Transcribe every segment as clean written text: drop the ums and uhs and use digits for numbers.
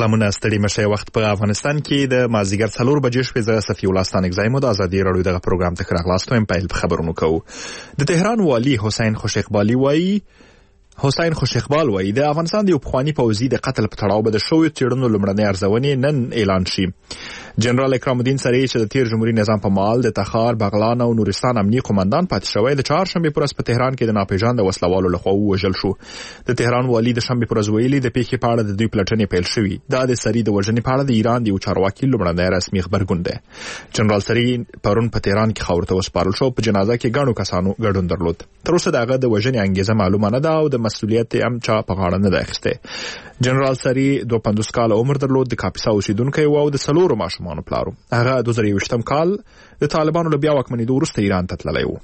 سلامونه ستړي مشه وخت په افغانستان کې د مازیګر 4 بجې شپې ز صفی الله ستانک زایمو د ازادي رادیو دغه پروګرام ته راغلاستو هم په خبرونو کوو. د تهران والی حسین خوش اقبال وایي د افغانستان د یو پخوانی پوځي د قتل په تړاو به د شویو تیړنو لومړنۍ ارزونې نن اعلان شي. جنرال اکرام الدین سریع چې د تیر جمهوریت نظام په مال د تخار، بغلان او نورستان امنیي قومندان پاتې شوی د چهارشنبه پر ورځ په تهران کې د ناپېژاندو وسلوالو لخوا وژل شو. د تهران والی د شنبه پر ورځ ویلي د پیښې په اړه د دوی پلټنې پیل شوې. دا د سریع د وژنې په اړه د ایران د یو چارواکي لومړنی رسمي خبرګون دی. جنرال سریع پرون په تهران کې خاورې ته وسپارل شو. په جنازه کې ګڼو کسانو ګډون درلود. تر اوسه دغه د وژنې انګیزه معلومه نه ده او د مسؤلیت هم چا په غاړه نه ده اخیسته. جنرال سریع 52 کال عمر درلود، د کاپیسا اوسیدونکی و او د 4 ماشومانو پلارو. هغه 2021 کال د طالبانو له بیا واکمنېدو وروسته ایران ته تللی و.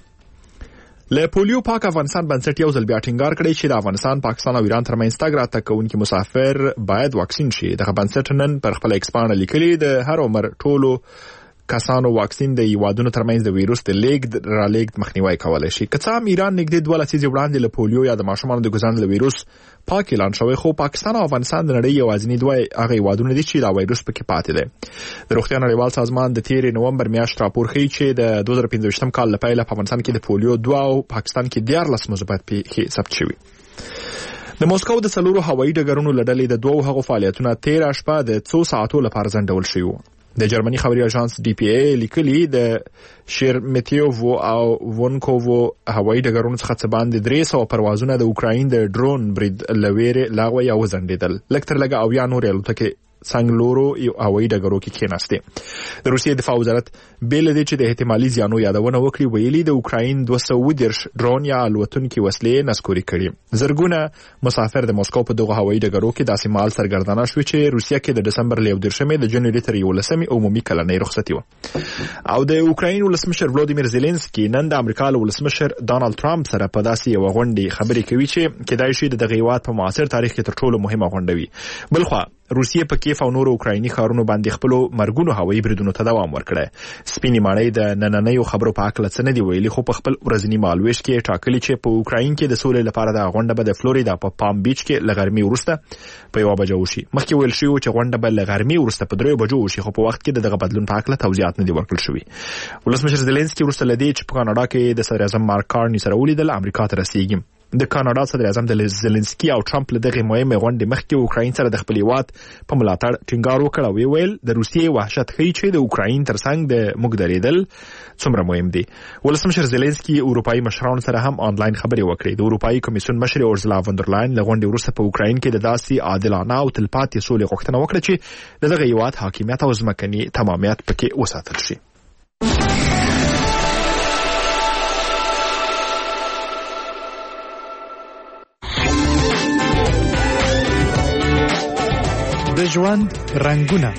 له پولیو پاک افغانستان بنسټ یو ځل بیا ټینګار کړی چې د افغانستان، پاکستان او ایران ترمنځ تګ راتګ کوونکي مسافر باید واکسین شي. دغه بنسټ نن پر خپل ایکس باندې لیکلي د هر عمر ټولو کسانو واکسین د هیوادونو ترمنځ د ویروس د لیږد مخنیوی کولای شي. که څه هم ایران نږدې 2 لسیزې وړاندې له پولیو یا د ماشومانو د ګزند له ویروس پاک اعلان شوی، خو پاکستان او افغانستان د نړۍ یوازینی دوه هغه هیوادونه دي چې دا ویروس پکې پاتې دی. د روغتیا نړیوال سازمان د 13 نومبر میاشت راپور ښیي چې د 2015 کال له پیله په افغانستان کې د پولیو 2 او پاکستان کې 14 مثبت پیښې ثبت شوي. د موسکو د 4 هوایي ډګرونو له ډلې د 2 هغو فعالیتونه 13 شپه د 2 ساعتو لپاره ځنډول شوي. د جرمني خبري اژانس DPA لیکلي د شیرمتیوو او وونکوو هوایي ډګرونو څخه څه باندې 300 پروازونه د اوکراین د ډرون برید لویره لاغوي او ځنډیدل. لکتر لګه او یا نور الوتکې څنګلورو یو هوایي ډګرو کې کېناستې. د روسیې دفاع وزارت بیل دی چې د احتمالي زیانو یادونه وکړي، ویلي د اوکراین 210 ډرون یا الوتونکي وسلې نسکوري کړي. زرګونه مسافر د موسکو په دغه هوایي ډګرو کې داسې مال سرګردانه شو چې روسیه کې د دسمبر 11 د جنوري تر 11 عمومي کلنۍ رخصتي و. او د اوکراین ولسمشر ولودیمیر زيلنسکي نن د امریکا ولسمشر ډانلډ ټرامپ سره په داسې یو غونډه خبرې کوي چې کېدای شي دغه هیواد په معاصر تاریخ کې تر ټولو مهمه غونډه وي. بلخوا روسیه په کیف او نورو اوکرایني ښارونو باندې خپل مرګونو هوایي بریدونو ته دوام ورکړی. سپینې ماڼۍ د نننیو خبرو په اړه څه نه دی ویلي، خو په خپل ورځنی مالويش کې ټاکلي چې په اوکراین کې د سولې لپاره د غونډه به د فلوریدا په پام بیچ کې لغرمي ورسته په 1 بجو وشي. مخکې ویل شوی چې غونډه به لغرمي ورسته په 3 بجو وشي، خو په وخت کې دغه بدلون په اړه توضیحات نه دی ورکړل شوی. ولسمشر زيلنسکي ورسته لدی چې په کاناډا کې د صدر اعظم مارک کارني سره ولیدل امریکا ته رسیدي. د کاناډا صدر اعظم د زيلنسکي او ټرمپ له دغه مهمه غونډې مخکې اوکراین سره د خپل هیواد په ملاتړ ټینګار وکړ او ویل د روسیې وحشت ښیي چې د اوکراین ترڅنګ د موږ درېدل څومره مهم دي. ولسمشر زيلنسکي اروپאי مشرانو سره هم آنلاین خبرې وکړې. د اروپאי کمیسیون مشر اورزلا وندرلاین له غونډې وروسته په اوکراین کې د داسې عادلانه او تلپاتې سولې غوښتنه وکړه چې دغه هیواد حاکمیت او ځمکني تمامیت پکې وساتل شي. د ژوند رنگونه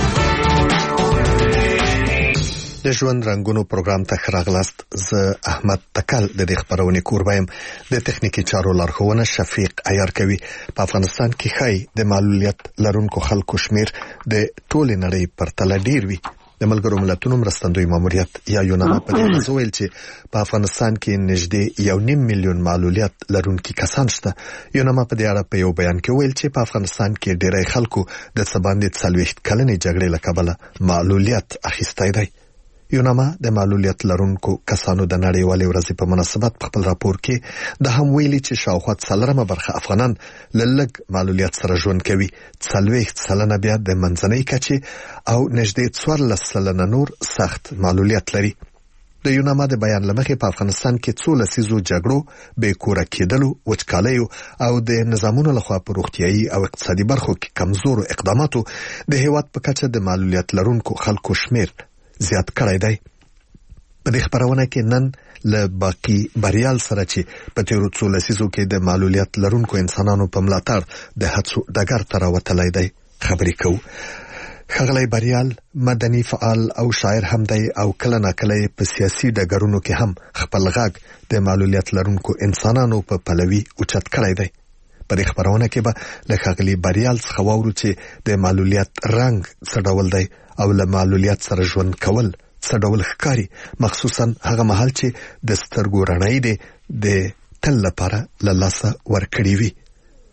د ژوند رنگونو پروګرام ته راغلاست. زه احمد تکل د دې خبرونې کوربایم. د تخنیکی چارو لارښوونه شفیق عیار کوي. په افغانستان کې خای د معلولیت لرونکو خلکو شمیر د ټولې نړۍ پرتله ډیر وي. د ملګرو ملتونو مرستندوی ماموریت یا یوناما په دې ویل چې په افغانستان کې نږدې 1.5 میلیون معلولیت لرونکي کسان شته. یوناما په دې اړه په یو بیان کې ویل چې په افغانستان کې ډېری خلکو د څه باندې 40 کلنې جګړې له کبله معلولیت اخیستی دی. یوناما د معلولیت لرونکو کسانو د نړیوالې ورځې په مناسبت په خپل راپور کې د هم ویلي چې شاوخوا 4 برخه افغانان لږ معلولیت سره ژوند کوي، 40% بیا د منځنۍ کچې او نږدې 14% نور سخت معلولیت لري. د یوناما د بیان لمخې په افغانستان کې 2 لسیزو جګړو، بې کوره کېدلو، وچکالیو او د نظامونو لخوا په روغتیايي او اقتصادي برخو کې کمزورو اقداماتو د هیواد په کچه د معلولیت لرونکو خلکو شمیر زیات کړی دی. په دې خبرونه کې نن له باقی بریال سره چې په تیرو 2 لسیزو کې د معلولیت لرونکو انسانانو په ملاتړ د هڅو ډګر ته راوتلی دی خبرې کوو. ښاغلی بریال مدني فعال او شاعر هم دی او کله ناکله په سیاسي ډګرونو کې هم خپل غږ د معلولیت لرونکو انسانانو په پلوي اوچت کړی دی. په دې خبرونه کې به له ښاغلي بریال څخه واورو چې د معلولیت رنګ څه ډول دی او له معلولیت سره ژوند کول څه ډول ښکاري، مخصوصا هغه مهال چې د سترګو رڼایي د تل لپاره له لاسه ورکړې وي.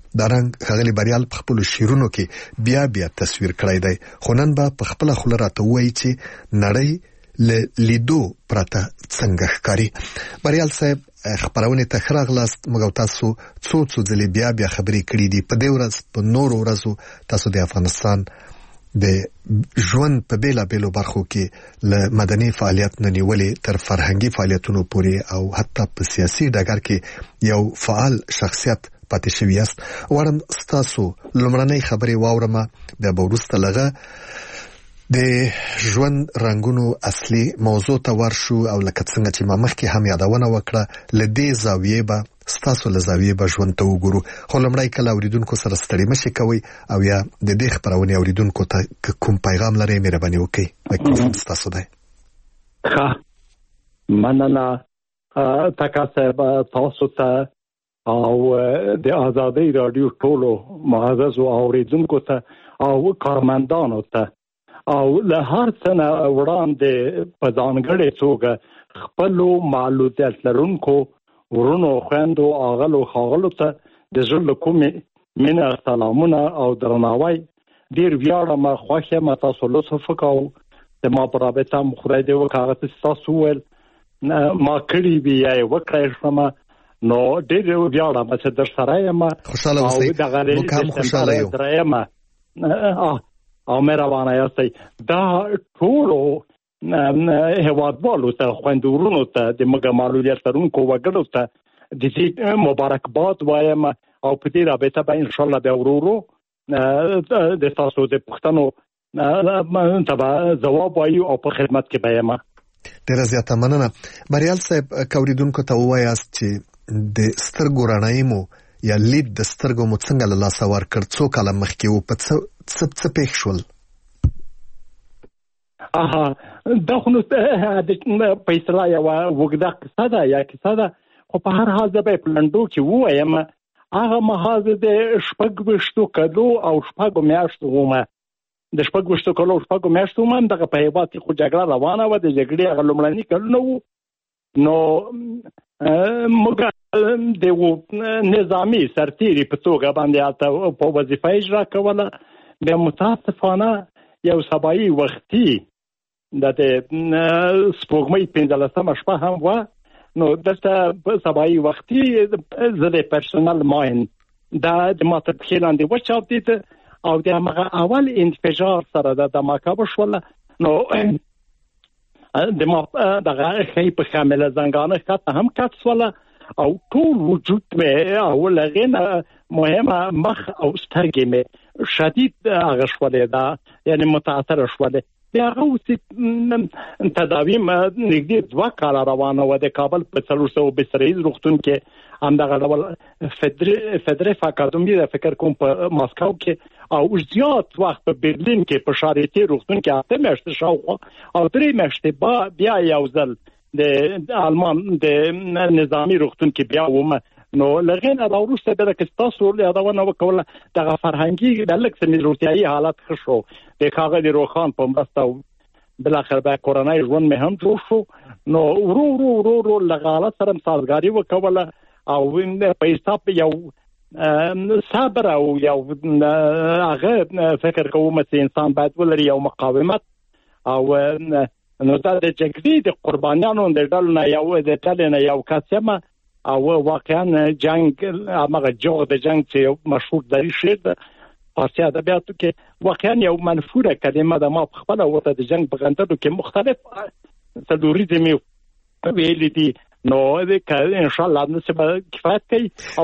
دا رنګ ښاغلي بریال په خپلو شعرونو کې بیا بیا تصویر کړی دی، خو نن به په خپله خوله راته ووایي چې نړۍ له لیدو پرته څنګه ښکاري. بریال صاحب خبرونه ته ښه راغلاست. موږ تاسو څو ځلې بیا بیا خبرې کړې دي. په دې ورځ په نورو ورځو تاسو د افغانستان د ژوند په بیلابیلو برخو کې له مدني فعالیت نه نیولې تر فرهنګي فعالیتونو پورې او حتی په سیاسي ډګر کې یو فعال شخصیت پاتې شوی یاست. غواړم ستاسو لومړنۍ خبرې واورم، بیا به وروسته لږه د ژوند رنګونو اصلي موضوع ته ورشو او لکه څنګه چې ما مخکې هم یادونه وکړه له دې زاویې به ستاسو له زاویې به ژوند ته وګورو. خو لومړی کله اوریدونکو سره ستړي مشي کوئ او یا د دې خبرونې اوریدونکو ته کوم پیغام لرئ مهرباني وکړئ. میکروفون ستاسو دی. مننه تکا صاحب، تاسو ته او د آزادۍ رادیو ټولو معززو اوریدونکو ته او کارمندانو ته او له هر څه نه وړاندې په ځانګړې توګه خپلو معلولیت لرونکو ورونو خویندو اغلو ښاغلو ته د زړه له کومې مینه سلامونه او درناوی. ډېر ویاړم، خوښ یم تاسو لطف وکړو د ما په رابطه م خدای دې وکړه هغه څه ستاسو وویل ما کړي وي یا یې وکړی شوم، نو ډېر ویاړم چې در سره یم. خوشحاله اوسئ، موږ هم خوشحاله یو او مهربانه یاستئ. دا ټولو هیوادوالو ته، خویندورونو ته، د موږ معلولیت لرونکو وګړو ته د دې مبارکباد وایم او په دې رابطه به انشاءالله بیا ورو د تاسو د پوښتنو ته به ځواب وایو او په خدمت کې به یم. ډېره زیاته مننه. بریال صاحب، که اوریدونکو ته ووایاست چې د سترګو رڼایي مو یا لید د سترګو مو څنګه له لاسه ورکړ، څو کاله مخکې و، په څه پېښ شول؟ دا خو نو په اصطلاح یوه اوږده قصه ده یا کیسه ده، خو په هر حال زه به یې په لنډو کې ووایم. هغه مهال د 26 کلو او 6 میاشتو وم، د 26 کلو او 6 میاشتو وم. دغه په هېواد کې خو جګړه روانه وه، د جګړې هغه لومړني کلونه وو. نو موږ د نظامي سرتیري په توګه باندې هلته په وظیفه اجرا کوله. بیا متاسفانه یو سبایي وختي د سپوږمۍ 15مه شپه هم وه، نو دلته په سبایي وختي زه د پرسونل ماین دا د ما تر پښې لاندې وچاودېد او د همغه اول انفجار سره د دماکه وشوله. نو د ما دغه ښۍ پښه مې له زنګانه ښکته هم کټ شوله او ټول وجود مې او له هغې نه مهمه مخ او سترګې مې شدید هغه شولې ده، یعنې متاثره شولې. د هغه اوسې تداوي نږدې 2 کاله روانه وه. د کابل په 400 بستریز روغتون کې همدغه ډول فدرف اکاډمي د فکر کوم په ماسکو کې او زیات وخت په برلین کې په شارټي روغتون کې 8 میاشتې شاوخوا او 3 میاشتې بیا یو ځل د آلمان د نظامی روغتون کې بیا وم. نو لغې نه راوروسته بیا که ستاسو یادونه وکوله دغه فرهنګي د لږ څه روغتیایي حالت ښه شو د ښاغلي روښان په مرسته او بالاخره بیا کورنی ژوند مې هم جوړ شو. نو ورو ورو ورو ورو له حالت سره سازګاري وکوله او په حساب یو صبر او یو هغه فکر کوم چې انسان باید ولري یو مقاومت او نو دا د جګړې د قربانیانو د ډلو نه یو کس یم او واقعا جنگ هغه جوړ د جنگ چې یو مشهور دری شعر ده فارسي ادبیاتو کې واقعا یو منفوره کلمه ده. ما په خپله ورته د جنگ په غندلو کې مختلف سلوریزم ویلي دي. نو ان شاء الله نو به کفایت کوي او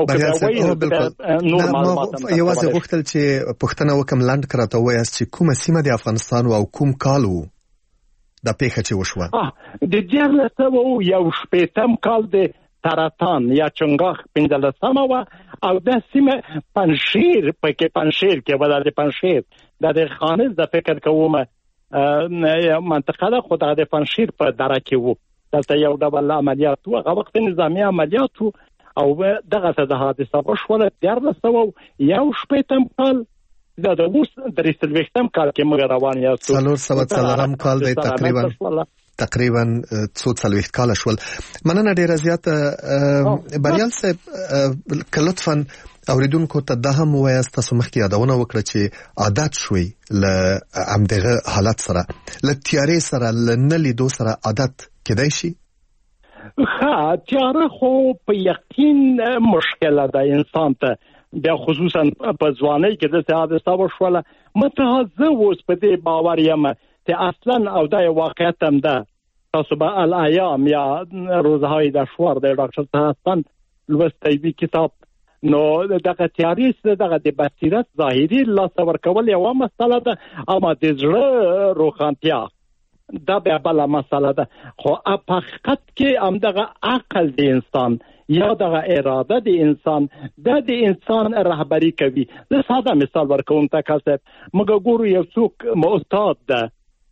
نور معلومات یوازې غوښتل چې پوښتنه وکم لاند کراته وایاست چې کومه سیمه د افغانستان او کوم کال و دا پیښه چې وشوه؟ د 1918 کال د تراتان یا چنګاخ 15مه وه او دا سیمه پنشیر کې ولا د پنشیر د خانز د فکر کوم منطقه ده، خو د پنشیر په دره کې وو. دلته یو ډول عملیات وو، هغه وخت نظامي عملیات وو او دغه څه د حادثه وشوله 1918 کال. دا د اوس 300 کال کې موږ روان یاستو. 400 کال دی تقریبا. تقریبا 40 کال شول. مننه ډیره زیاته بریال صاحب، لطفاً اوریدونکو ته دا هم وایاست، تاسو مخکې یادونه وکړه چې عادت شوي له همدغه حالت سره، له تیارې سره، له نه لیدو سره عادت کېدای شي؟ تیاره خو په یقین مشکله ده انسان ته، بیا خصوصا په ځوانۍ کې د حادثه وشوله. متحزه اوس په دې باور یم چې اصلا او دا واقعیت هم ده. تاسو به الایام یا روزهای دشوار د ډاکټر طه لوستی وی کتاب، نو دغه تیارې دغه د بصیرت ظاهري لاس ورکول یو مسله ده، اما د زړه روښانتیا دا به بل مسله ده. خو په حقیقت کې هم دغه عقل د انسان یا دغه اراده د انسان د انسان رهبری کوي. زه ساده مثال ورکوم تکل صاحب، موږ ګورو یو څوک معتاد ده،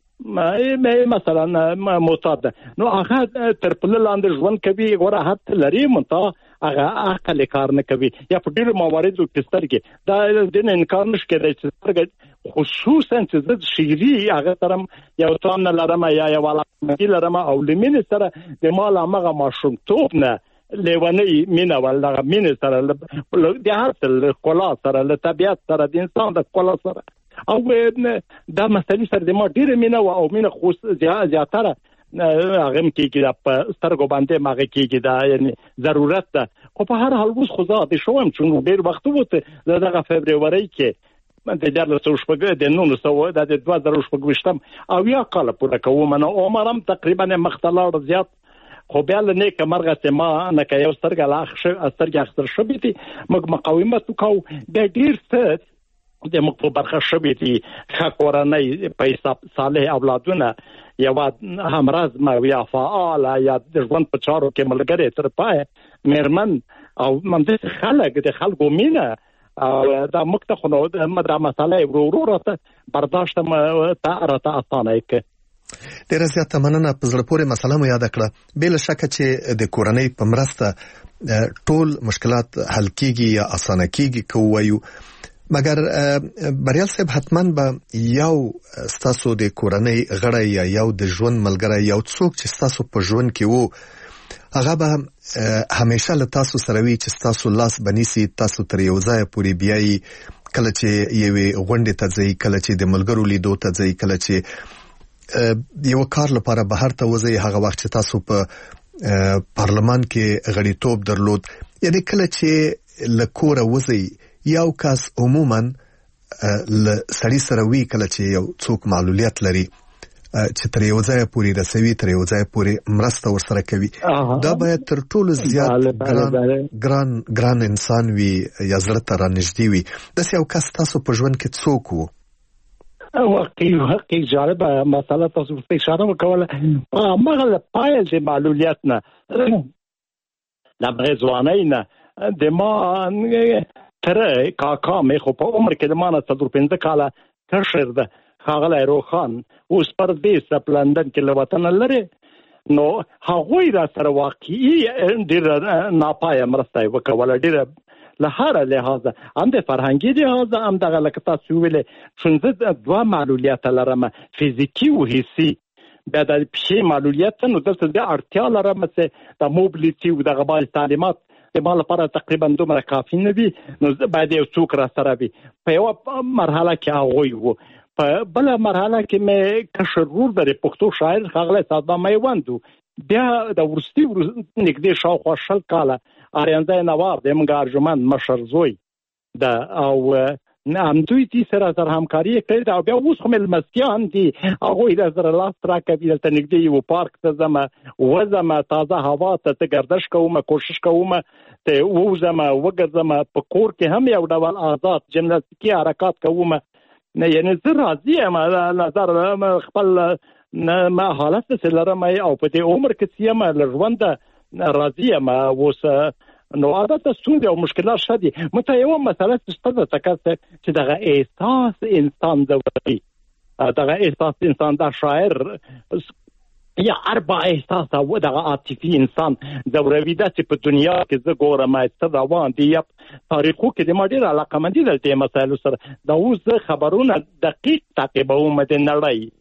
مثلا معتاد ده، نو هغه تر پله لاندې ژوند کوي، غوره حد لري، منتها هغه عقل کار نه کوي. یا په ډیرو مواردو کې سترګې دا د انکار نشي کېدای چې سترګې خصوصا چې د شعري هغه ترم یو تام نه لرم یا یو علاقه لرم او لمن سره د مال هغه ماشومتوب نه لیونی مینه ولغه مینه سره د هر کلا سره له طبيعت سره د انسان د کلا سره او دا مسلې سره د ما ډیره مینه او مینه خو زیاتره هغه کېږي په سترګو باندې ماغه کېږي دا یعنی ضرورت ده. خو په هر حال اوس خو زه شوم چې ډیر وخت وته دغه فبرवरी کې د 1900 د 2018 او یا کال پوره کوم نو عمرم تقریبا مختلط زیات، خو بیا له نیکه مرغه چې ما نه که یو سترګه سترګه اخستر شوې دي موږ مقاومت وکړو. د ډیر څه د موږ په برخه شوې دي، ښه کورنۍ په حساب صالح اولادونه، یو همراز ما یا فعال یا د ژوند په چارو کې ملګری تر پای مېرمن او مندس خلک د خلکو مینه او دا موږ ته خو دا مسله ورو راته برداشت راته اسانه کې. ډیره زیاته مننه. په زړه پورې مسله مو یاد کړه. بل شک چې د کورنۍ په مرسته ټول مشکلات حل کیږي یا اسانه کیږي کوو، مګر بریال صاحب حتماً به یو ستاسو د کورنۍ غړی یا یو د ژوند ملګری یو څوک چې ستاسو په ژوند کې وو هغه به همیشه له تاسو سره وي چې ستاسو لاس بنيسي، تاسو تر یو ځای پورې بیایي، کله چې یوې غونډې ته ځئ، کله چې د ملګرو لیدو ته ځئ، کله چې یو کار لپاره بهر ته وځئ، هغه وخت چې تاسو په پارلمان کې غړیتوب درلود، یعنی کله چې له کوره وځئ یو کس عموما سړی سره وی کله چې یو څوک معلولیت لري چې تر یو ځای پورې رسوي، تر یو ځای پورې مرسته ورسره کوي، دا باید تر ټولو زیات ګران انسان وي یا زړه ته رانږدې وي. داسې یو کس تاسو په ژوند کې څوک وو؟ واقعي جالبه مسله تاسو په اشاره وکوله. مغه پایل چې معلولیت نه د بغزوانۍ نه د ما تر کاکا مې خو په عمر کې د مانه 4-5 کاله کشر ده خاغله روخان اوس پر دې سپ لندن کې له وطن لري، نو هغوی را سره واقعي ډیر ناپایه مرسته وکوله، ډیر له هر لحاظه هم د فرهنګي لحاظه هم دغه لکه تاسو ویلې څنګه دوه معلولیت لرم، فزیکی او حسي. بیا د پښې معلولیت نو دلته د اړتیا لرم چې د موبلیتی او د غبار تعلیمات د مال لپاره تقریبا دومره کافي نه وي، نو باید یو څوک را سره وي. په یو مرحله کې هغوی وو، په بل مرحله کې مې کشر ورور د پښتو شاعر خاغله صادق میوند، بیا د ورستي نږدې شاوخوا 20 کاله آریانزای نواب د موږ ارجمند مشر زوی دا او هم دوی دې سره همکاري کړې او بیا اوس هم ملمستیان دي هغوی د سره لاس راکوي. دلته نږدې یو پارک ته ځم تازه هوا ته گردش کوم، کوشش کوم ته ووزم وګرځم، په کور کې هم یو ډول آزاد جمناستیکي حرکات کوم. نه یعنی زه راضي یم نظر خپل ما حالت څه لرم او په دې عمر کې یم له ژوند راضي یم. اوس نو عادت ستونزې او مشکلات شدي. مته یو مسله ستاسو تکاسه چې دغه احساس انسان دوی دغه احساس انسان دا شاعر یا اربع احساس او دغه عاطفي انسان دوروي د په دنیا کې زه ګورم چې روان دي تاریخو کې د ماډر علاقه مندي د مسایلو سره دا اوس خبرونه دقیق تعقیبوم د نړۍ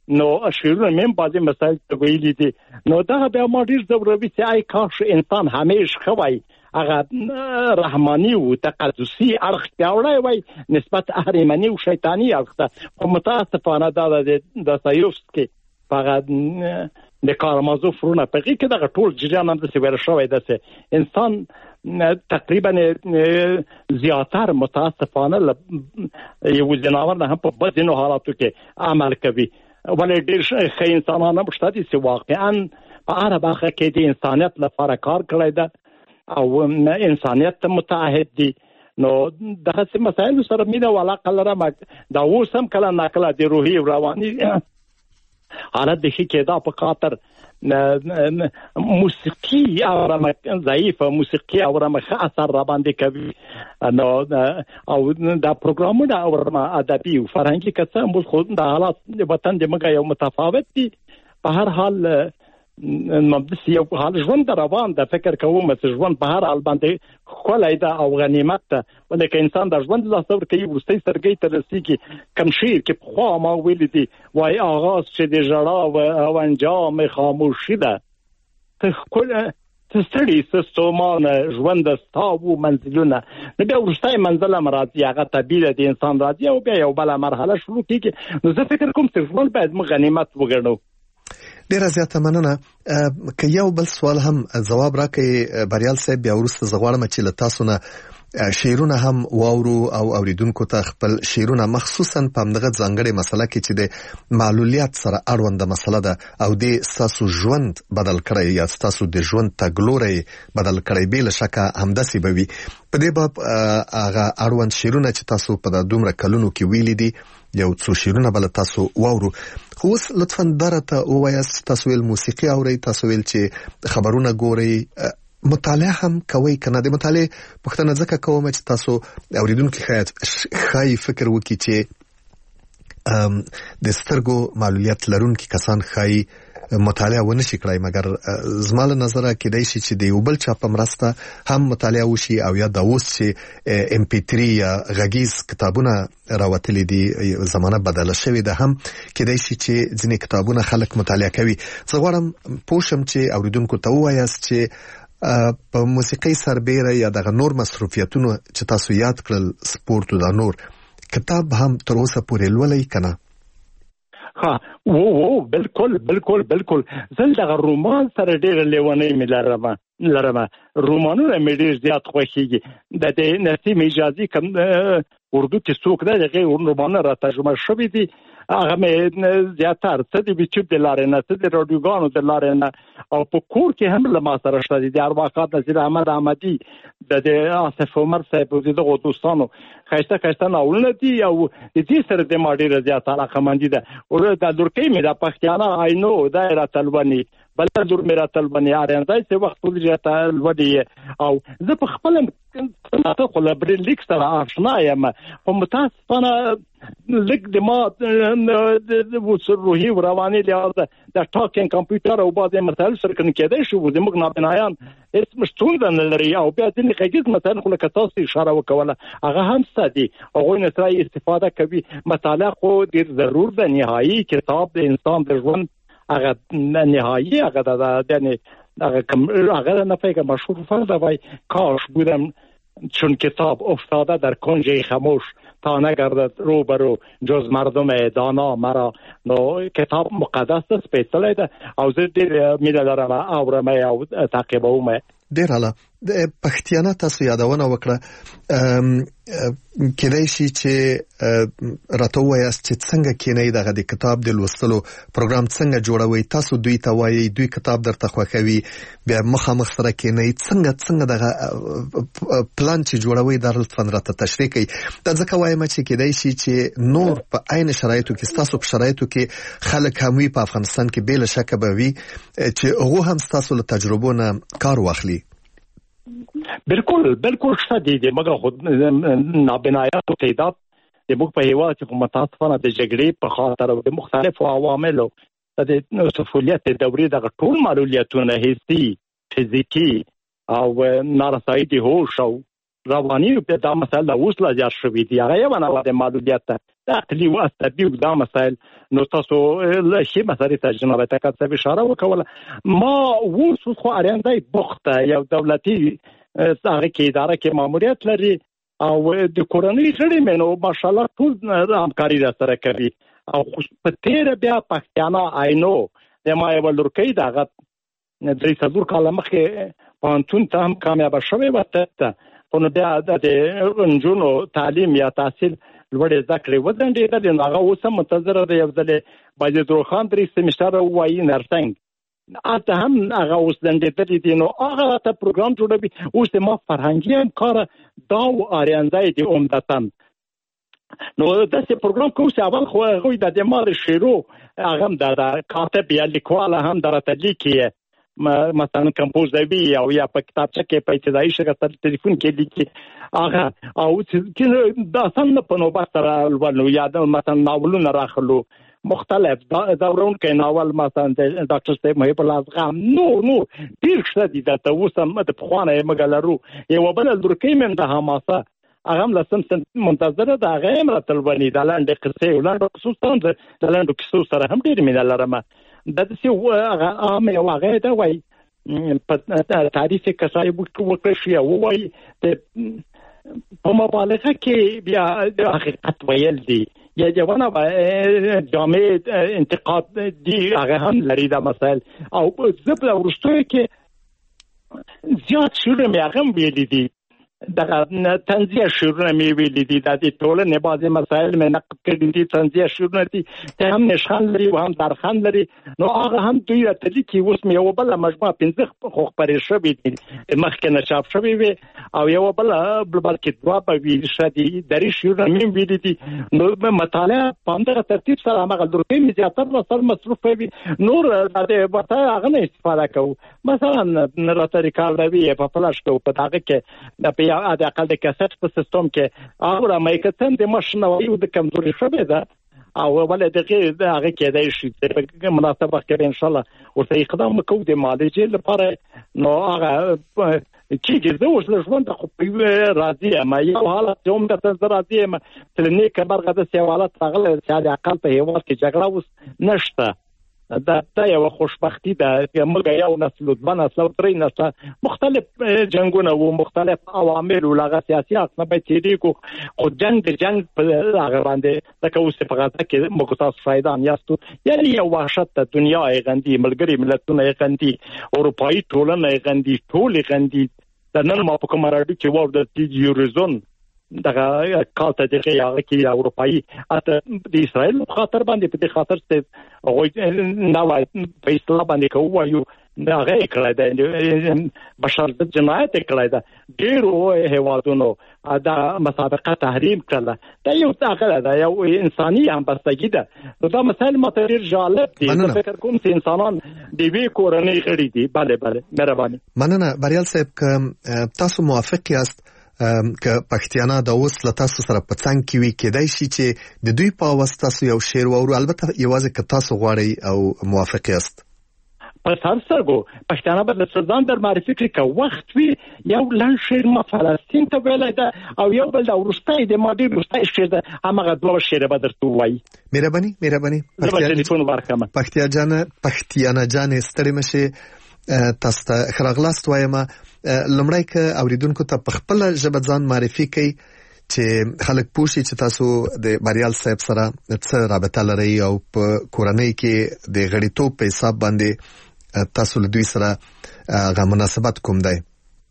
نو شیرونه مم بعضی مسائل ویلي دي نو دا بیا ما ډیر ضروري چې آی کاش انسان همیش خوای هغه رحماني او تقدسي اړخ پیاوړی وای نسبت اهریمنی او شیطانی اړخ ته خو متاسفانه دا د سایوفسکي فقط د کارمازو فرونه په کې دا ټول جریان هم د سویر شوی د انسان تقریبا زیاتر متاسفانه یو جناور نه په بدینو حالاتو کې عمل کوي ولې ډېر ښه انسانان هم شته چې واقعا په هر برخه کې د انسانیت لپاره کار کړی ده او انسانیت ته متعهد دي نو دغه مسایل سره مینه ولاقه لرم دا اوس هم کله ناکله د روحي او رواني حالت د ښه کېدا په خاطر موسیقي اورم ضعیفه موسیقي اورم ښه اثر را باندې کوي نو او دا پروګرامونه اورم ادبي او فرهنګي کڅه موږ خو د حالات وطن د مګا یو متفاوت دي په هر حال مبدس یو حال ژوند روان د فکر کوم چې ژوند په هر حال باندې خلای دا او غنیمت ده ولکه انسان د ژوند له څور کې ورستي سرګي تر رسیږي کم شیر کې خو ما ویل دي وای آغاز چې د جړا او انجام خاموشي ده ته ستړي سستومان ژوند ستاو منزلونه بیا ورستي منزل مرادي هغه طبيعه د انسان راځي او بیا یو بل مرحله شروع کیږي نو زه فکر کوم چې ژوند باید موږ غنیمت وګڼو ډیره زیاته مننه که یو بل سوال هم جواب راکړي بریال صاحب بیا ورسته زغواړم چې له تاسو نه شعرونه هم واورو او اوریدونکو ته خپل شعرونه مخصوصا په همدغه ځانګړې مسله کې چې د معلولیت سره اړوند مسله ده او د تاسو ژوند بدل کړی یا تاسو د ژوند تګلوري بدل کړی به لشکه همداسي بوي په دې باب هغه اړوند شعرونه چې تاسو په دومره کلونو کې ویلي دي یو څو شعرونه بل تاسو واورو خو لطفا درته وایاست تاسو ول موسیقي اوري تاسو ول چې خبرونه ګوري مطالعه هم کوي کنه د مطالعه پښتنه ځکه کوم چې تاسو اوریدونکو خای فکر وکړي چې د سترګو معلولیت لرونکي کسان خای مطالعه ونشي کړای مګر زماله نظر کې دای شي چې د یو بل چا په مرسته هم مطالعه وشي او یا د اوس چې MP3 یا غږیز کتابونه راوتلي دي زمانه بدله شوې ده هم کې دای شي چې ځینې کتابونه خلک مطالعه کوي زه غواړم پوښم چې اوریدونکو ته وایاست چې په موسیقي سربېره یا د نور مصروفیتونو چې تاسو یاد کړل سپورت او د نور کتاب هم تر اوسه پورې لولئ کنه ها بالکل زل دغه رومان سره ډېر لیونی ملرم رومانونه مې ډېر زیات خوښیږي د نسیم حجازي کوم اردو کې څوک ده دغه رومانونه را ترجمه شوی دي هغه مې زیاتره څه د یوټیوب د لارې نه څه د رادیوګانو د لارې نه او په کور کې هم له ما سره شته دي ارواقات نصیر احمد احمدي د آصف عمر صاحب دغه دوستانو خاصه ناولونه دي او د دې سره د ما ډېر زیات علاقه مندي ده او د لورکې مې د پښتانه آینو دایره تلونی بل دور مې راتلونی ارندای څه وخت ولې تلونی او زه په خپل ته خو له بریلیک سره آشنا یم په متاسفانه لګ د ما د روحي او رواني لحاظ د ټاکینګ کمپیوټر او بعضې مسایل سره کنه کېدای شو زموږ نابنایان اسم ستونزه نه لري او بیا ځینې غږیز مسایل خو لکه تاسو اشاره وکوله هغه هم ستدي هغوی نه سره استفاده کوي مطالعه خو ډېر ضرور ده نهایي کتاب د انسان د ژوند هغه نهایي هغه یعنی هغه نه فکر مشهور فرد وای کاش بودم چون کتاب افتاده در کنج خاموش تا نگردد روبرو جز مردم دانا مرا نو کتاب مقدس است سپیڅلی ده او زه ډېر مینه لرم اورم او تعقیبوم ډېر اعلی د پښتیانه تاسو یادونه وکړه کېدای شي چې راته وایاست چې څنګه کېنئ دغه د کتاب د لوستلو پروګرام څنګه جوړوي تاسو دوی ته وایي دوی کتاب درته خوښوي بیا مخامخ سره کېنئ څنګه دغه پلان چې جوړوي دا لطفا راته تشریح کړئ دا ځکه وایم چې کېدای شي چې نور په عین شرایطو کې تاسو په شرایطو کې خلک هم وي په افغانستان کې بل شک به وي چې هغه هم تاسو له تجربو نه کار واخلي بالکل شته دي مګر خود نابنایات تعداد د موږ په هیواد کې متاسفانه د جګړې په خاطر او د مختلفو عواملو د طفولیت دورې د ټول معلولیتونه حسي فزیکی او نارسایی د هوش او رواني دا مسائل اوس لا زیات شوي دي. هغه یو نه د معلولیت د عقلي او عصبي دا مسائل نو تاسو له شي مسائل ته جناب ته څه اشاره وکوله. ما اوس خو اړیندای بوخته یو دولتي هغه کې اداره کې ماموریت لري او د کورنۍ غړي منو ماشاءالله ټول همکاري را سره کوي او په تیر بیا پښتانه آینو د ما یو لورکې دغه درې څلور کاله مخکې پانتون ته هم کامیاب شوی وته نو بیا د انجونو تعلیم یا تحصیل لوړې زده کړې ودرېدل نو هغه اوس هم منتظره دی یو ځل باید دروخان درې سیمستر وایي نرسنګ اته هم هغه اوس دندې دي نو هغه ته پروګرام جوړوي اوس ما فرهنګي هم کار دا اړیندای دي عمدتاً نو داسې پروګرام کوم چې اول خو هغه د مال شیرو هغه هم د کاتب یا لیکوال هم درته لیکي مثلا کمپوزوي او یا په کتابچه کې په ابتدایي شکل ټلیفون کې لیکي هغه او چې دا څنګه په نوبت سره ولنو یا مثلا ناولونه راخلو مختلف دورون کې ناول مثلا ډاکټر صاحب محب الله ازغام نو ډیر ښه دي دا ته وسم د خوانه مګلرو یو بل درکې من د حماسه هغه لسم منتظره د هغه مرتلونی د لاندې قصې ولاندې خصوصا د لاندې قصو سره هم ډیر مینه لرم د څه هغه عامه واغې دا وای په تاریخ کې صاحب وکړ شي او وای په مبالغه کې بیا د حقیقت ویل دي یا جوانه جامع انتقاد دي هغه هم لري دا مسائل او زبل ورستوي کې زیات شوره مې هغه ویل دي دغه تنزیه شورونه مې ویل دي د ټولنې بعضي مسایل مې نقد کړي دي تنزیه شورونه دي ته هم نشان لري او هم درخان لري نو هغه هم دوی ته لیکي اوس مې یو بل مجموعه 15 خو خبرې شوې دي مخکې نه چاپ شوې وي او یو بل بلکې دوا په ویل شدي درې شورونه مې ویل دي نو مطالعه په همدغه ترتیب سره هغه درکې مې زیاتره وسل مصروف وي نور د وته هغه نه استفاده کوو مثلا راته ریکارډوي په فلاش کو په هغه کې د د اقل د کیسټ په سیستم کې هغه مایکتن د ماشینوي او د کمزوري شوه ده او ولې دغه هغه کېدای شي په مناسبه کې ان شاء الله ورته اقدام وکړو د معالجې لپاره نو هغه چې د اوس له ژوند خو په راضي ما یو حالت کوم د تر راضي ما تل نه کبرغه د سیوالات راغله چې د اقل په هیواد کې جګړه اوس نشته دا یو خوشبختی ده چې موږ یو نسل دوه نسل درې نسل مختلف جنگونه او مختلف عوامل او لغه سیاسي اصلا به تیری کو او جنگ په هغه باندې د کوڅ په غاټه کې موږ تاسو فائدہ یاستو یعنی یو وحشت د دنیا غندي ملګری ملتونه غندي اروپאי ټولنه غندي ټول غندي د نن ما په کوم راډیو کې وو د یوروزون دغه کالته دغه هغه کې اروپאי اته د اسرائیل په خاطر باندې په خاطر ته هغه نو په اسلام باندې کوو دا هغه کړه د بشر د جنایت کړه دا ډیرو هیوادونو دا مسابقه تحریم کړه دا یو څه دا یو انساني همبستګي ده دا مسائل متریر جالب دي فکر کوم چې انسانان د وی کورنۍ غړي دي bale مهرباني مننه بریال صاحب تاسو موافق یاست که پښتانه د اوس له تاسو سره په څنګ کې وی کېدای شي چې د دوی په واسطه تاسو یو شعر وورو البته یوازې که تاسو غواړئ او موافق یاست په سرسرګو پښتانه به د سودان در معرفي کړي که وخت وي یو لن شعر ما فلسطین ته ویلای ده او یو بل د ورستای د مادي ورستای شعر ده هغه دوه شعر به درته وایي مهرباني ټلیفون ورکړم پښتیانه جان ستړي مشه تاسو ته خراغلاست وایم لمړی که اوریدونکو ته په خپل ژبه ځان معرفي کوي چې خلک پوښي چې تاسو د بریال صاحب سره څه رابطه لرئ او په کورنۍ کې د غړیتوب په حساب باندې تاسو له دوی سره غو مناسبت کوم دی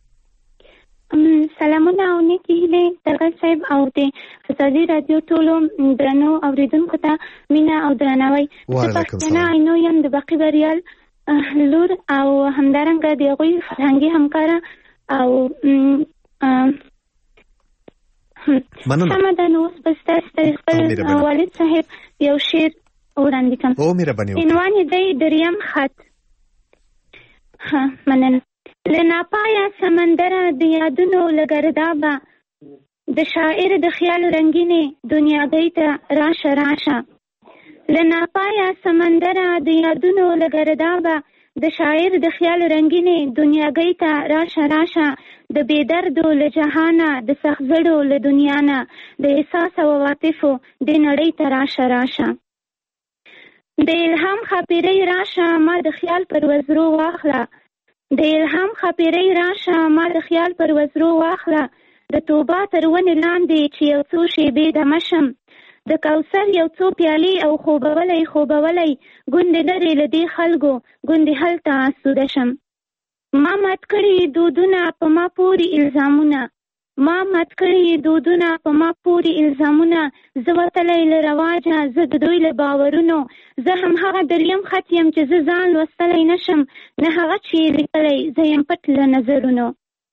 سلامونه او نیکی هیله درغه صاحب او د ازادي رادیو ټولو درنو اوریدونکو ته مینا او درناوی پښتنه اینو یم د باقی بریال لور او همدارنګه د غوي فرهنګي همکار او سمدن اوس بستاسته خپل والد صاحب یو شعر وړاندې کوم او مهرباني عنوان یې دریم خط مننه لناپایا سمندر د یادونو لګردابا د شاعر د خیال رنگینه دنیا گئی ته راشه لناپایا سمندره د یادونو لګردابه د شاعر د خیال رنگینې دنیاګۍ ته راشه راشه د بېدردو له جهانه د سخزړو له دنیا نه د احساس او عواطفو د نړۍ ته راشه راشه د الهام خاپیرۍ راشه ما د خیال پر وزرو واخله د الهام خاپیرۍ راشه ما د خیال پر وزرو واخله د توبه تر ونې لاندې چې یو څو شېبې دمه شم د کوثر یو څو پیالې او خوبولی ګوندې لرې له دې خلکو ګوندې هلته آسوده شم ما مات کړي دودونه په ما پورې الزامونه زه وتلی له رواجه زه د دوی له باورونو زه هم هغه دریم خط یم چې زه ځان لوستلی نشم نه هغه چې یې لیکلی زه یم پټ له نظرونو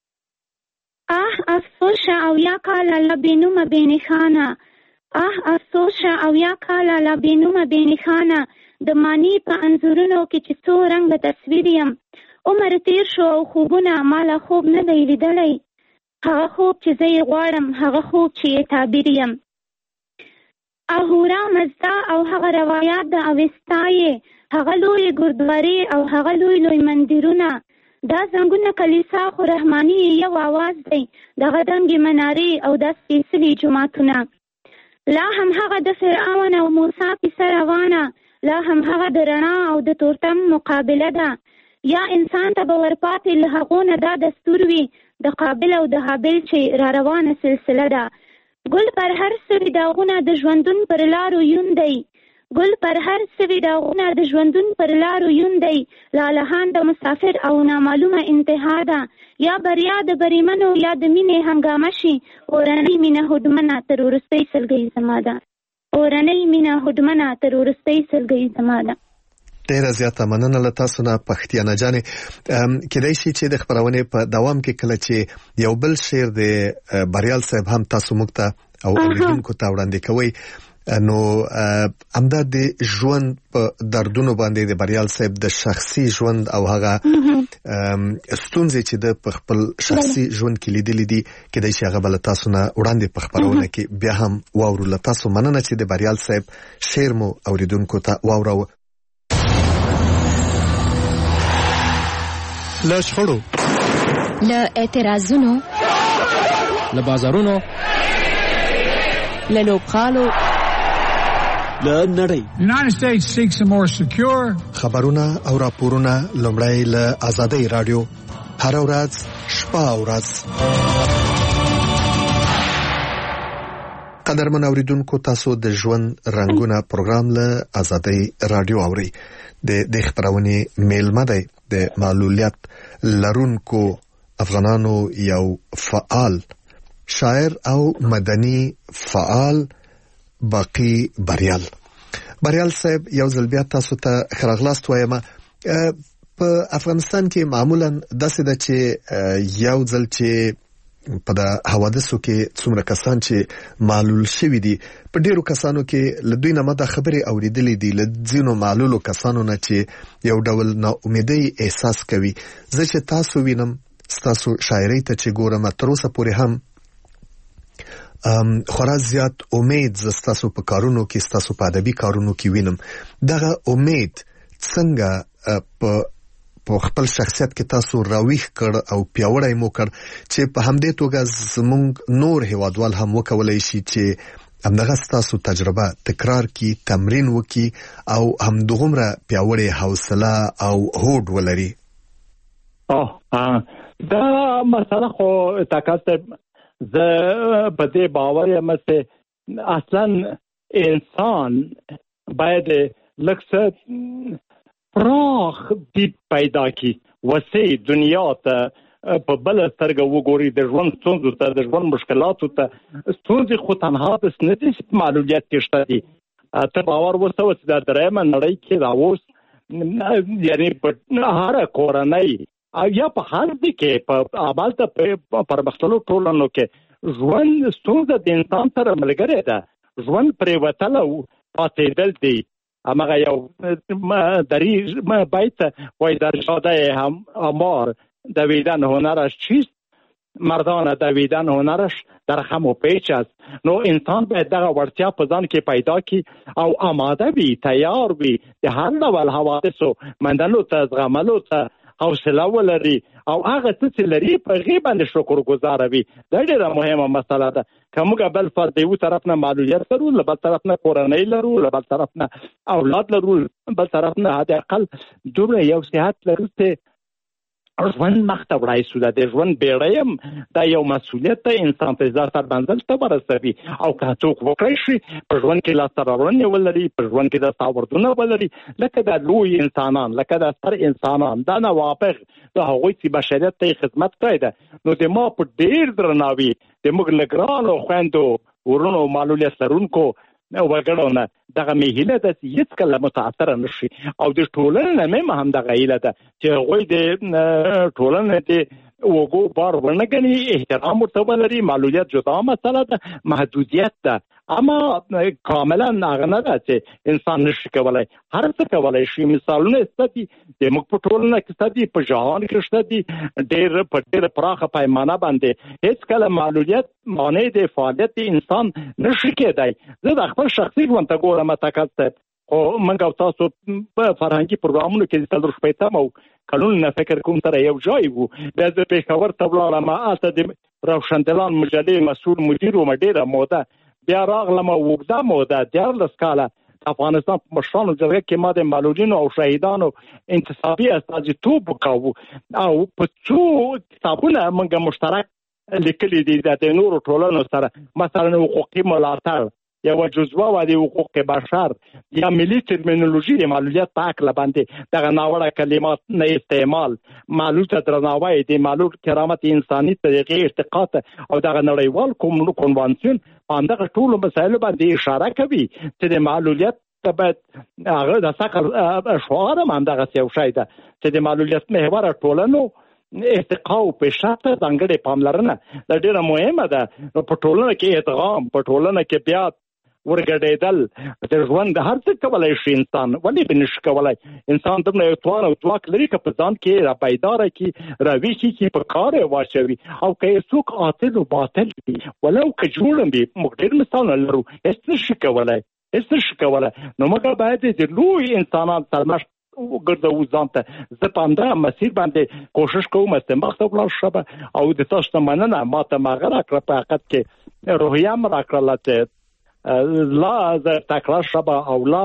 افسوسه او یا کاله له بېنومه بېنښانه افسوسه او یا کاله لا بېنومه بېنښانه د معنی په انځورونو کې چې څو رنګه تصویر یم عمر تیر شو او خوبونه ما لا خوب نه دی لیدلی هغه خوب چې زه یې غواړم هغه خوب چې یې تعبیر یم اهورا مزدا او هغه روایات د اوستا یې هغه لوی ګردوارې او هغه لوی مندرونه دا زنګونه کلیسا خو رحماني یو आवाज دی دغه دنګې منارې او دا سپېڅلي جوماتونه لا هم هغه د فرعون او موسی کیسه روانه لا هم هغه د رڼا او د تورتم مقابله ده یا انسان ته به ورپاتې له هغو نه دا دستور وي د قابل او د حابل چې را روانه سلسله ده ګل پر هر سوي داغونه د ژوندون پر لارو یون دی لالهان د مسافر او نامعلومه انتها ده یا بریا د بریمنو یا د مینې هنګامه شي اورنۍ مینه هډمنه تر وروستۍ سلګۍ زما ده ډیره زیاته مننه له تاسو نه پښتیانه جانې کېدای شي چې د خبرونې په دوام کې کله چې یو بل شعر د بریال صاحب هم تاسو موږ ته او اوریدونکو ته وړاندې کوئ نو همدا د ژوند په دردونو باندې د بریال صاحب د شخصي ژوند او هغه ستونزې چې د خپل شخصي ژوند کې لیدلې دي کېدای شي هغه بل تاسو نه وړاندې په خبرونه کې بیا هم واورو له تاسو مننه چې د بریال صاحب شعر مو اوریدونکو ته واورو له شخړو له اعتراضونو له بازارونو له لوبغالو له نړۍ United States seeks a more secure خبرونه او راپورونه لومړی له آزادۍ رادیو هر ورځ شپه او ورځ قدرمن اوریدونکو تاسو د ژوند رنگونه پروګرام له آزادۍ رادیو اوري د خبرونه میلمه دی د معلولیت لرونکو افغانانو یو فعال شاعر او مدني فعال باقی بریال صاحب یو ځل بیا تاسو ته خراغلاست وایم په افغانستان کې معمولا داسې ده چې یو ځل چې په د حوادثو کې څومره کسان چې معلول شوي دي په ډیرو کسانو کې له دوی نه مده خبرې اوریدلې دي له ځینو معلولو کسانو نه چې یو ډول نا امیدي احساس کوي زه چې تاسو وینم ستاسو شاعرۍ ته چې ګورم تر اوسه پورې هم خورا زیات امید ستاسو په کارونو کې ستاسو په ادبي کارونو کې وینم دغه امید څنګه په خپل شخصیت کې تاسو راویښ کړ او پیاوړی مو کړ چې په همدې توګه زموږ نور هیوادوال هم وکولای شي چې همدغه ستاسو تجربه تکرار کی تمرین وکي او همدغه پیاوړی حوصله او هوډ ولري دا مسله خو تاکات زه په دې باور یم چې اصلا انسان باید لکه پراخ دید پیدا کی وسیع دنیا ته په بل سترګه وګوري د ژوند ستونزو ته د ژوند مشکلاتو ته ستونزې خو تنها د سنتي معلولیت کې شته دي ته باور وسو چې د درېمه نړۍ کې راوس یعنی په هر کورنۍ یا په هر ځای کې په آبالته پر مختلفو ټولنو کې ژوند ستونزه د انسان سره ملګری ده ژوند پرې وتل او پاتېدل دي امغه یو دری بیت وای در شاده هم امار دویدن هنرش چیست مردانه دویدن هنرش در خم و پیچ است. نو انسان باید دغه وړتیا په ځان کې پیدا کړي او آماده وي، تیار وي د هر ډول حوادثو منلو ته، زغملو ته حوصله ولري او هغه څه چې لري په هغې باندې شکر ګزاره وي. دا ډېره مهمه مسله ده. که موږ بل فرد د یو طرف نه معلولیت لرو، له بل طرف نه کورنۍ لرو، له بل طرف نه اولاد لرو، بل طرف نه حد اقل دومره یو صحت لرو چې ژوند مخته وړای شو. د ژوند بیړۍ هم دا یو مسؤلیت دی، انسان ته ځان منزل ته ورسوي. او که څوک وکړی شي په ژوند کې لاسته راوړنې ولري، په ژوند کې دستاوردونه ولري، لکه د لوی انسانان، لکه د ستر انسانان، دا نوابغ د هغوی چې بشریت ته خدمت کړی ده، نو د ما په ډېر درناوي د موږ له ګرانو خویندو ورونو معلولیت لرونکو وګړو نه دغه مې هیله ده چې هېڅکله متاثره نه شي. او د ټولنې نه مې هم دغه هیله ده چې هغوی د ټولنې د وګو بار ونه ګڼي، احترام ورته ولري. معلولیت جدا مسله ده، محدودیت ده، اما کاملا هغه نه ده چې انسان نشي کولی، هر څه کولی شي. مثالونه شته دي د موږ په ټولنه کې شته دي، په جهان کې شته دي، ډېر په ډېره پراخه پیمانه باندې. هېڅکله معلولیت مانع د فعالیت د انسان نشي کېدی. زه د خپل شخصي ژوند ته ګورم تکل صاحب، خو موږ او تاسو په فرهنګي پروګرامونو کې د 4 او کلونو نه فکر کوم سره یو ځای وو. بیا زه پېښور ته ولاړم، هلته د روشندلان مجلې مسؤل مدیر وم ډېره موده. بیا راغلم اوږده موده 14 کاله افغانستان په مشرانو جرګه کې ما د معلولینو او شهیدانو انتصابي استازیتوب وکاوه. او په څو کتابونه موږ مشترک لیکلي دي د نورو ټولنو سره، مثلا حقوقي ملاتړ، یو جزوه و د حقوق بشر، یا ملي ترمینولوژي د معلولیت په هکله باندې دغه ناوړه کلمات نه استعمال، معلول ته درناوی، د معلول کرامت انساني طریقې ارتقا او دغه نړیوال کنوانسیون په همدغه ټولو مسایلو باندې اشاره کوي چې د معلولیت ته باید هغه د ثقل شعار هم همدغسې یو شی ده چې د معلولیت محوره ټولنو ارتقا او پیشرفت ځانګړې پاملرنه دا ډېره مهمه ده. په ټولنه کې ادغام، په ټولنه کې بیا ورګډېدل، د ژوند هر څه کولی شي انسان، ولې به نشي کولی؟ انسان دومره یو توان او ځواک لري که په ځان کې را بیداره کړي، راویښ کړي، په کار یې واچوي. او که یې څوک عاطل او باطل وي، ولو که جوړ وي، موږ ډېر مثالونه لرو، هېڅ نشي کولی، هېڅ نشي کولی. نو موږ باید د لوی انسانان سرمشق وګرځوو ځان ته. زه په همدغه مسیر باندې کوشش کوم چې مخته ولاړ شم. او د تاسو ته مننه، ما ته هغه راکړه، په حقیقت کې روحیه هم راکړله چې لا زه تکړه شم او لا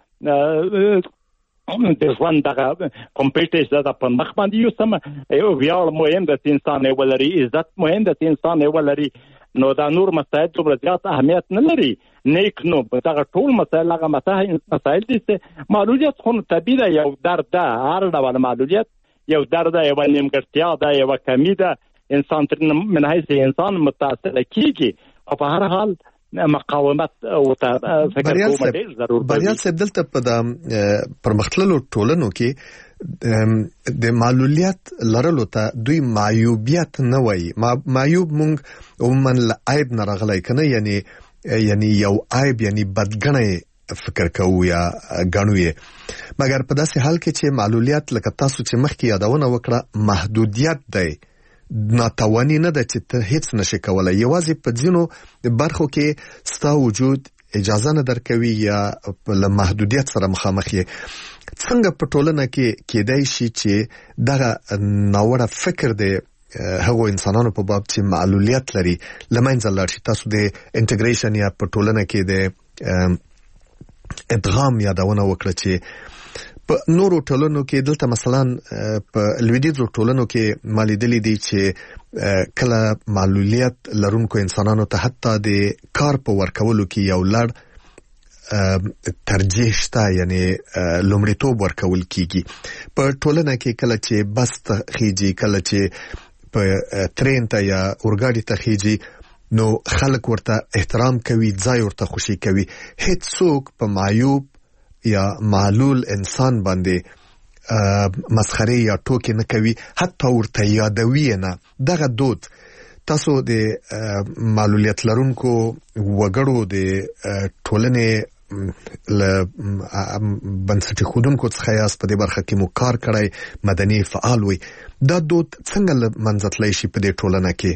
د ژوند دغه کمپیټیز ده په مخ باندې یوسم. یو ویاړ مهم ده چې انسان یې ولري، عزت مهم ده چې انسان یې ولري. نو دا نور مسایل دومره زیات اهمیت نه لري. نیک نو دغه ټول مسایل هغه مسایل دي چې معلولیت خو طبیعي ده، یو درد ده، هر ډول معلولیت یو درد ده، یوه نیمګړتیا ده، یوه کمی ده. انسان تر من حیث انسان متاثره کیږي، او په هر حال مقاومت او فکر کوم ډېر ضرور دی. بریال صاحب، دلته په د پرمختللو ټولنو کې د معلولیت لرلو ته دوی معیوبیت نه وایي. معیوب مونږ عموما له عیب نه راغلی کنه، یعنی یو عیب یعنی بدګنی فکر کوو یا ګڼو یې. مګر په داسې حال کې چې معلولیت لکه تاسو چې مخکې یادونه وکړه محدودیت دی، ناتوانی نه ده چې ته هیڅ نشي کولای. یوازې په ځینو برخو کې ستا وجود اجازه نه درکوي یا له محدودیت سره مخامخ یې. څنګه په ټولنه کې کېدای شي چې دغه ناوړه فکر دی هغو انسانانو په باب چې معلولیت لري له منځه لاړ شي؟ تاسو د انټیګریشن یا په ټولنه کې د ادغام یادونه وکړه چې په نورو ټولنو کې، دلته مثلا په لویدیځو ټولنو کې ما لیدلی دي چې کله معلولیت لرونکو انسانانو ته حتی د کار په ورکولو کې یو لړ ترجیح شته، یعنی لومړیتوب ورکول کیږي. په ټولنه کې کله چې بس ته خیږي، کله چې په ترین ته یا اورګاډي ته خیږي، نو خلک ورته احترام کوي، ځای ورته خوشي کوي. هیڅ څوک په معیوب یا معلول انسان باندې مسخره یا ټوکې نه کوي، حتی ورته یادوي نه. دغه دود تاسو د معلولیت لرونکو وګړو د ټولنې ل بنسټي خودونکو څخه یاست په دې برخه کې مو کار کړی مدني فعال وي دا دود څنګه منځتلی شي په دې ټولنه کې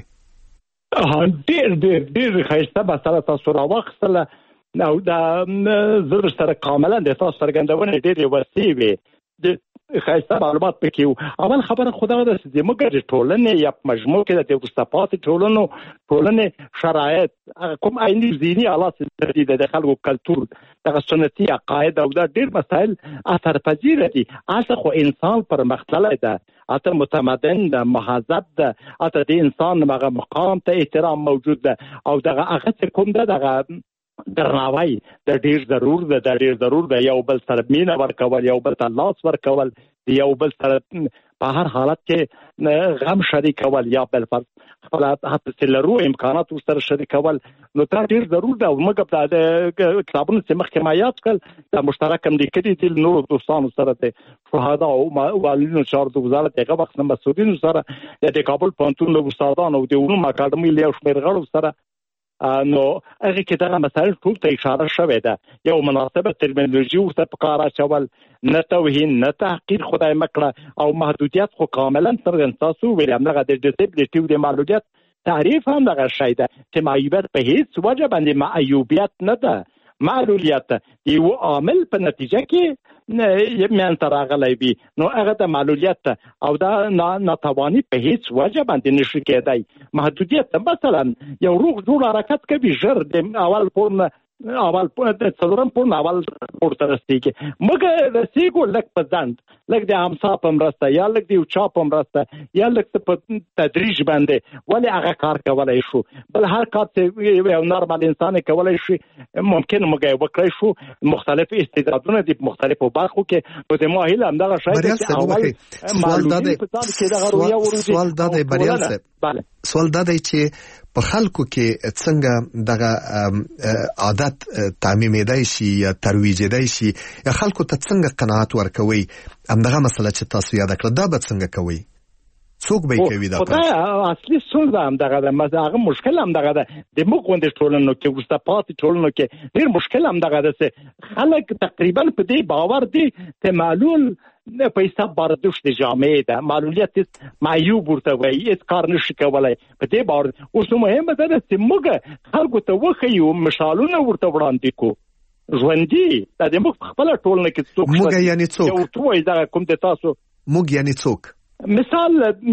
ډېر ښایسته به سره تاسو راواخیستله او دا زه سره کاملا د تاسو څرګندونې ډېرې وسیع وې د ښایسته معلومات پکې وو اول خبره خو دغه ده چې زموږ د ټولنې یا په مجموع کې د وروسته پاتې ټولنې شرایط کوم عیني ذهني حالات دي د خلکو کلتور دغه سنتي عقاید او دا ډېر مسایل اثرپذیره دي هلته خو انسان پرمختللی ده هلته متمدن ده مهذب ده هلته د انسان هغه مقام ته احترام موجود ده او دغه هغه چې کوم ده دغه درناوی د ډیر ضرور ده یو بل سره مینه ورکول یو بل ته لاس ورکول یو بل سره په هر حالت کې غم شریکول یا بل فرض خپل حتی لرو امکانات سره شریکول نو دا ډیر ضرور ده او موږ په کتابونو کې مخکې ما یاد کړل دا مشترک هم لیکلي دي نور دوستانو سره ته شهدا او والدینو چارو د وزارت هغه وخت مسؤلینو سره د کابل پوهنتون له استادانو او د علوم اکاډمي له شمېر غړو سره نو هغه کې دغه مسایل ټول ته اشاره شوې ده یو مناسبه ترمینولوژي ورته په کار اچول نه توهین نه تحقیر خدای مکړه او محدودیت خو کاملا څرګند تاسو ویل همدغه د ډیسبلیټي د معلولیت تعریف هم دغه شی ده چې معیوبیت په هیڅ وجه باندې معیوبیت نه ده معلولیت یو عامل په نتیجه کې میان تر راغلی وي نو هغه د معلولیت او دا ناتواني په هیڅ وجه باندې نشي کېدای محدودیت مثلا یو روغ جوړ حرکت کوي ژر د اول پورن اول د څلورم پورن اول پورته رسیږي مګر رسیږو لک په ځند لک د همسا په مرسته یا لک د یو چا په مرسته یا لک په تدریج باندې ولې هغه کار کولای شو بل هر کار چې یو نورمال انسان کولای شي ممکن موږ وکړای شو مختلف استعدادونه د مختلفو برخو کې په دې ماهیل هم دغه شی سوال دا دی چې په خلکو کې څنګه دغه عادت تعمیمېدای شي یا ترویجېدای شي یا خلکو ته څنګه قناعت ورکوي همدغه مسله چې تاسو یاد کړل دا به څنګه کوي څوک به کوي دا اصلي ستونزه هم دغه ده هغه مشکل هم دغه ده د موږ غونډې ټولنو کې وروسته پاتې ټولنو کې ډېر مشکل هم دغه ده چې خلک تقریبا په دې باور دي چې معلول په حساب باردوش د جامعې ده معلولیت معیوب ورته وایي هیڅ کار نشي کولی په دې باور اوس مهمه ده چې موږ خلکو ته وښیو مثالونه ورته وړاندې کړو ژوندي دا د موږ خپله ټولنه کې څوک موږ یعنې څوک یو توی دغه کوم د تاسو موږ یعنې څوک مثال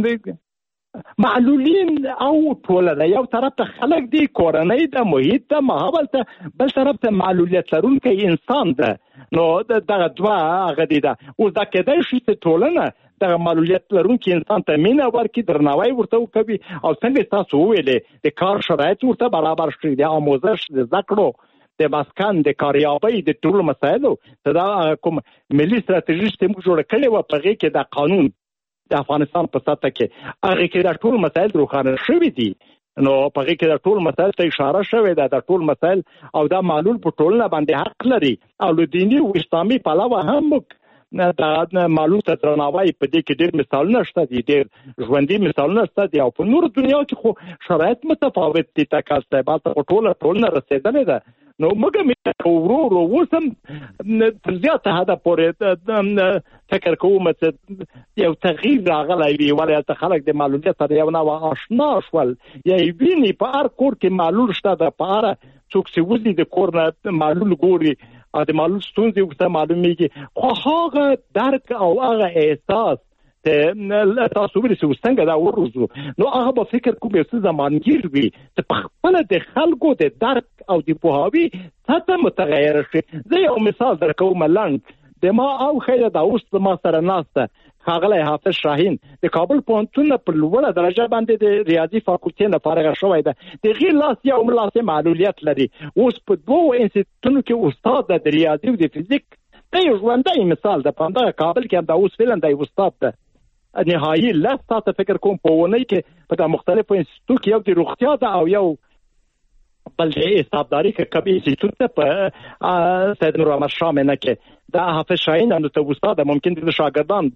معلولین او ټولنه یو طرف ته خلک دي کورنۍ ده محیط ده ماحول ده بل طرف ته معلولیت لرونکی انسان ده نو دغه دوه هغه دي ده اوس دا کېدای شي چې ټولنه دغه معلولیت لرونکی انسان ته مینه ورکړي درناوی ورته وکړي او څنګه تاسو وویلې د کار شرایط ورته برابر شي د آموزش د زده کړو د مسکن د کاریابۍ د ټولو مسایلو دا کوم ملي ستراتیژي چې موږ جوړه کړې وه په هغې کې د قانون د افغانستان په سطح کې هغه کې دا ټول مسایل روښانه شوي دي نو په هغه کې دا ټول مسایل ته اشاره شوې ده دا ټول مسایل او دا معلول په ټولنه باندې حق لري او له دیني او اسلامي پلوه هم دا معلول ته درناوی په دې کې ډېر مثالونه شته دي ډېر ژوندي مثالونه شته دي او په نور دنیا کې خو شرایط متفاوت دي تکه استعمال ته ټولنه رسېدلې ده نو موږ ورو اوسم تر زیاته حده پورې فکر کوم چې یو تغییر راغلی وي ولې هلته خلک د معلولیت سره یو نوع اشنا شول یا یې ویني په هر کور کې معلول شته ده په هره څوک چې وځي د کور نه معلول ګوري او د معلول ستونزې ورته معلومیږي خو هغه درک او هغه احساس تاسو ویل چې څنګه دا ورزو نو هغه به فکر کوم یو څه زمانګیر وي چې په خپل د خلکو د درک او د پوهاوي سطح متغیر شي زه یو مثال درکوم لنډ د ما او خیره دا اوس ما سره ناسته ښاغلی حافظ شاهین د کابل پوهنتون په لوړه درجه باندې د ریاضي فاکولټې نه فارغه شوی ده د هغې لاس یو لاس معلولیت لري اوس په دوو انسټیټونو کې استاد ده د ریاضي او د فزیک دا یو ژوندی مثال ده په همدغه کابل کې هم دا اوس فعلا دی استاد ده نهایي لس ساعته فکر کوم په اونۍ کې په مختلفو انسټیټو کې یو د روغتیا ده او یو بل د حسابداري کې کبي انسټیټوت ده په سید نور احمد شاه مینه کې دا حافظ شاهین هم ته استاد ممکن د شاګردان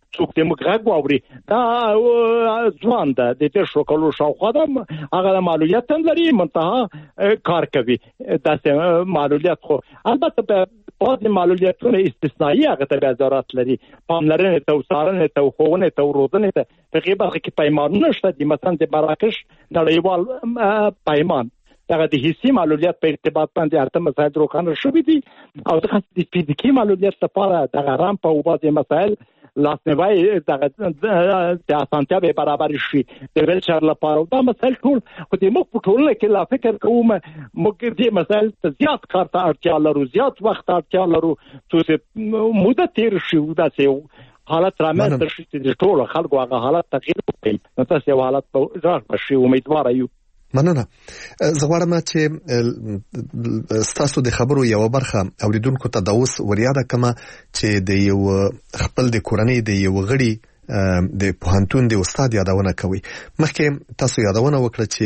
څوک دې موږ غږ واوري دا ځوان ده د 30 کالو شاوخوا ده هغه معلولیت هم لري منتها کار کوي داسې معلولیت خو البته په بعض معلولیتونه استثنایی هغه ته ضرورت لري پاملرنې ته وسارنې ته خوونه ته روزنې ته په غیبه کې پیمانونه شته دي مثلا د مراکش نړیوال پیمان دغه د حسي معلولیت په ارتباط باندې ارته مسایل روښانه شوي دي او د فزیکي معلولیت لپاره دغه رامپ او بعض مسایل لاسنیوي دغه د اسانتیا به برابر شي د ویلچر لپاره دا مسایل ټول خو د موږ په ټولنه کې لا فکر کوم موږ دې مسایل ته زیات کار ته اړتیا لرو زیات وخت اړتیا لرو چې موده تیر شي داسې حالت رامنځته شي چې ټول خلکو هغه حالت تغییر وکړي نو تاسو یو حالت په ځای بشي امیدوار یو مننه زه غواړم چې ستاسو د خبرو یو برخه اوریدونکو ته د اوس وریاده کما چې د یو خپل د کورنۍ د یو غړي د پوهنتون د استاد یادونه کوي مخکې تاسو یادونه وکړه چې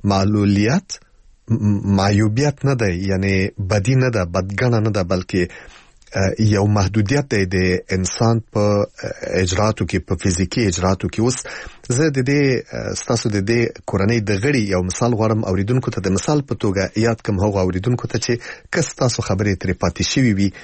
معیوبیت نه ده یعنی بدی نه ده بدګنه نه ده بلکې یو محدودیت دی د انسان په اجراتو کې په فزیکی اجراتو کې اوس زه د دې ستاسو د دې کورنۍ د غړي یو مثال غواړم اوریدونکو ته د مثال په توګه یاد کوم هغه اوریدونکو ته چې کس تاسو خبرې ترې پاتې شوي وي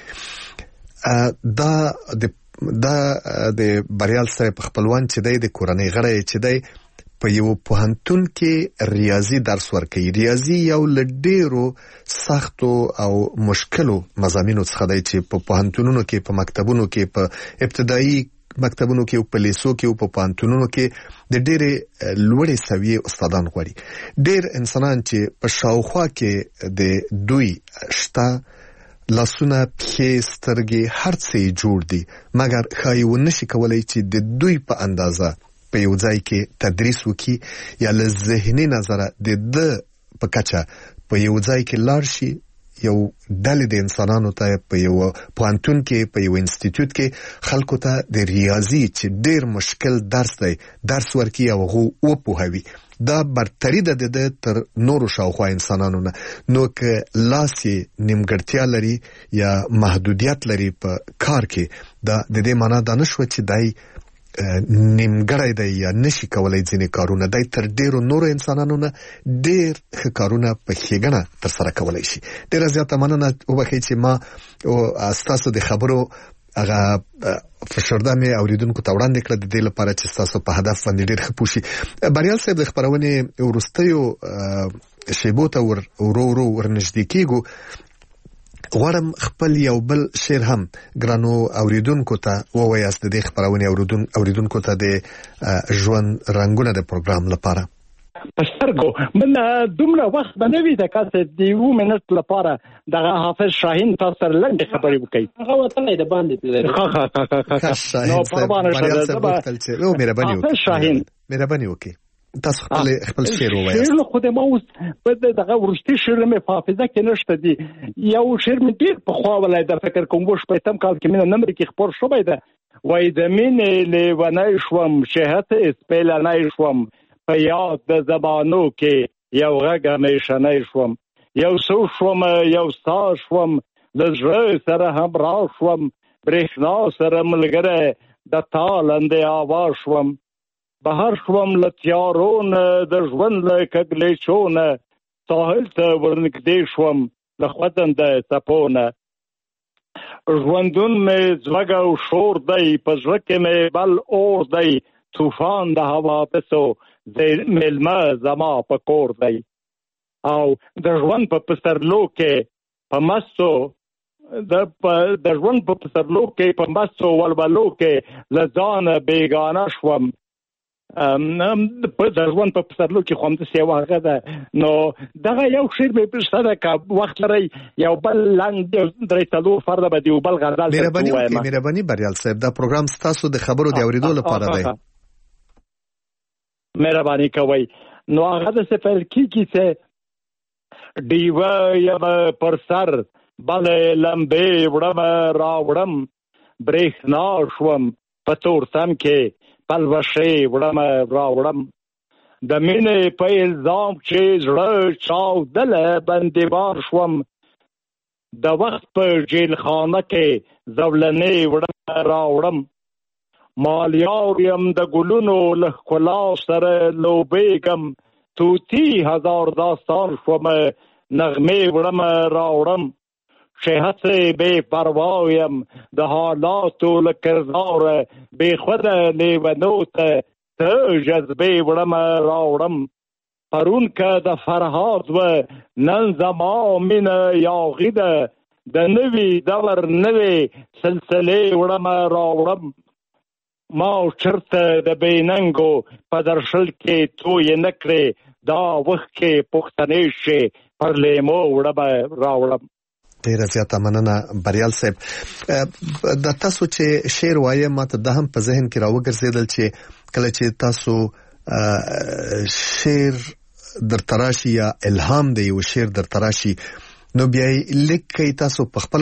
دا د بریال صاحب خپلوان چې دی د کورنۍ غړي چې دی په یو پوهنتون کې ریاضي درس ورکوي ریاضي یو لډیرو سختو او مشکلو مضامینو څخه دی چې په پوهنتونونو کې په مکتبونو کې په ابتدایي مکتبونو کې او په لیسو کې او په پوهنتونونو کې د ډېرې لوړې سویې استادان غواړي ډېر انسانان چې په شاوخوا کې د دوی شته لاسونه پښې سترګې هر څه جوړ دي مګر ښایي ونشي کولای چې د دوی په اندازه په یو ځای کې تدریس وکي یا له ذهني نظره د په کچه په یو ځای کې لاړ شي یو ډلې د انسانانو ته په یو پوهنتون کې په یو انسټیټیوټ کې خلکو ته د ریاضي چې ډېر مشکل درس ورکي او هغه وپوهوي دا برتری ده د تر نورو شاوخوا انسانانو نه نو که لاسي نیمګړتیا لري یا محدودیت لري په کار کې دا د دې معنا دا نشو چې دای نیمګړی دی یا نشي کولای ځینې کارونه دی تر ډیرو نورو انسانانو نه ډیر ښه کارونه په ښېګڼه ترسره کولی شي ډیره زیاته مننه وبښئ چې ما ستاسو د خبرو هغه فشرده مې اوریدونکو ته وړاندې کړه د دې لپاره چې ستاسو په هدف باندې ډیر ښه پوه شي بریال صاحب د خپرونې وروستیو شیبو ته ورو ورنږدې کېږو غواړم خپل یو بل شعر هم ګرانو اوریدونکو ته ووایاست د دې خپرونې اوریدونکو ته د ژوند رنګونه د پروګرام لپاره پښترګو من دومره وخت باندې د کاسه د 2 منټ لپاره د حافظ شاهین تاسو لنډه خبرې وکړي هغه وطن د باندې نو پروانه حافظ شاهین مهرباني وکړي تاسو خپل شعر ووایاست شعر خو د ما اوس په دغه ورشتي شعر مې په حافظه کې نشته دي یو شعر مې ډېر په خوا ولای د فکر کوم وش په تم کال کې مې نمبر کې خبر شوی ده وای د مینې لیونای شوم شهته اسپیلنای شوم په یاد د زبانو کې یو غږ مې شنای شوم یو سو شوم یو سا شوم د زړه سره هم را شوم برېښنا سره ملګری د تالندې آواز شوم بهر شوم لتیارون د ژوند له کګلیچونه ساحل ته ورنږدې شوم له خوځنده څپونه ژوندون مې زوږ او شور دی په زړه کې مې بل اور دی طوفان د حوادثو مېلمه زما په کور دی او د ژوند په پسرلو کې په مستو د ژوند په پسرلو کې په مستو ولولو کې له ځانه بیګانه شوم په ځوان په پسرلو کې خوند سی واغه ده نو دغه یو شعر به په سره کا وخت لري یو بل لاند درې تلو فرض به دی بل غزل مهرباني بریال صاحب دا پروګرام ستاسو د خبرو دی اوریدو لپاره دی مهرباني کوي نو هغه د سفر کې چې دیوه یم پر سر بل لمبه وړم راوړم برېښنا شوم په تور سم کې پلوشې وړم راوړم د مینې په الزام چې زړه چاودله بندیوان شوم د وخت په جیل خانه کې زولنې وړم راوړم مالیار یم د ګلونو له ښکلا سره لوبېږم توتی هزار داستان شوم نغمې وړم راوړم چې هسې بې پروا یم د حالاتو له کرداره بې خوده لیونو ته جذبې وړم راوړم پرون که د فرهاد و نن زما مینه یاغي ده د نوي دور نوې سلسلې وړم راوړم ما چرته د بېننګو په درشل کې توی نه کړې دا وخت کې پښتنې شي پر لیمو وړم راوړم. ډیره زیاته مننه بریال صاحب. د تاسو چې شعر وایي ماته د هم په ذهن کې راوګرځېدل چې کله چې تاسو شعر در تراشي یا الهام دی یو شعر در تراشي نو بیا لیکي تاسو په خپل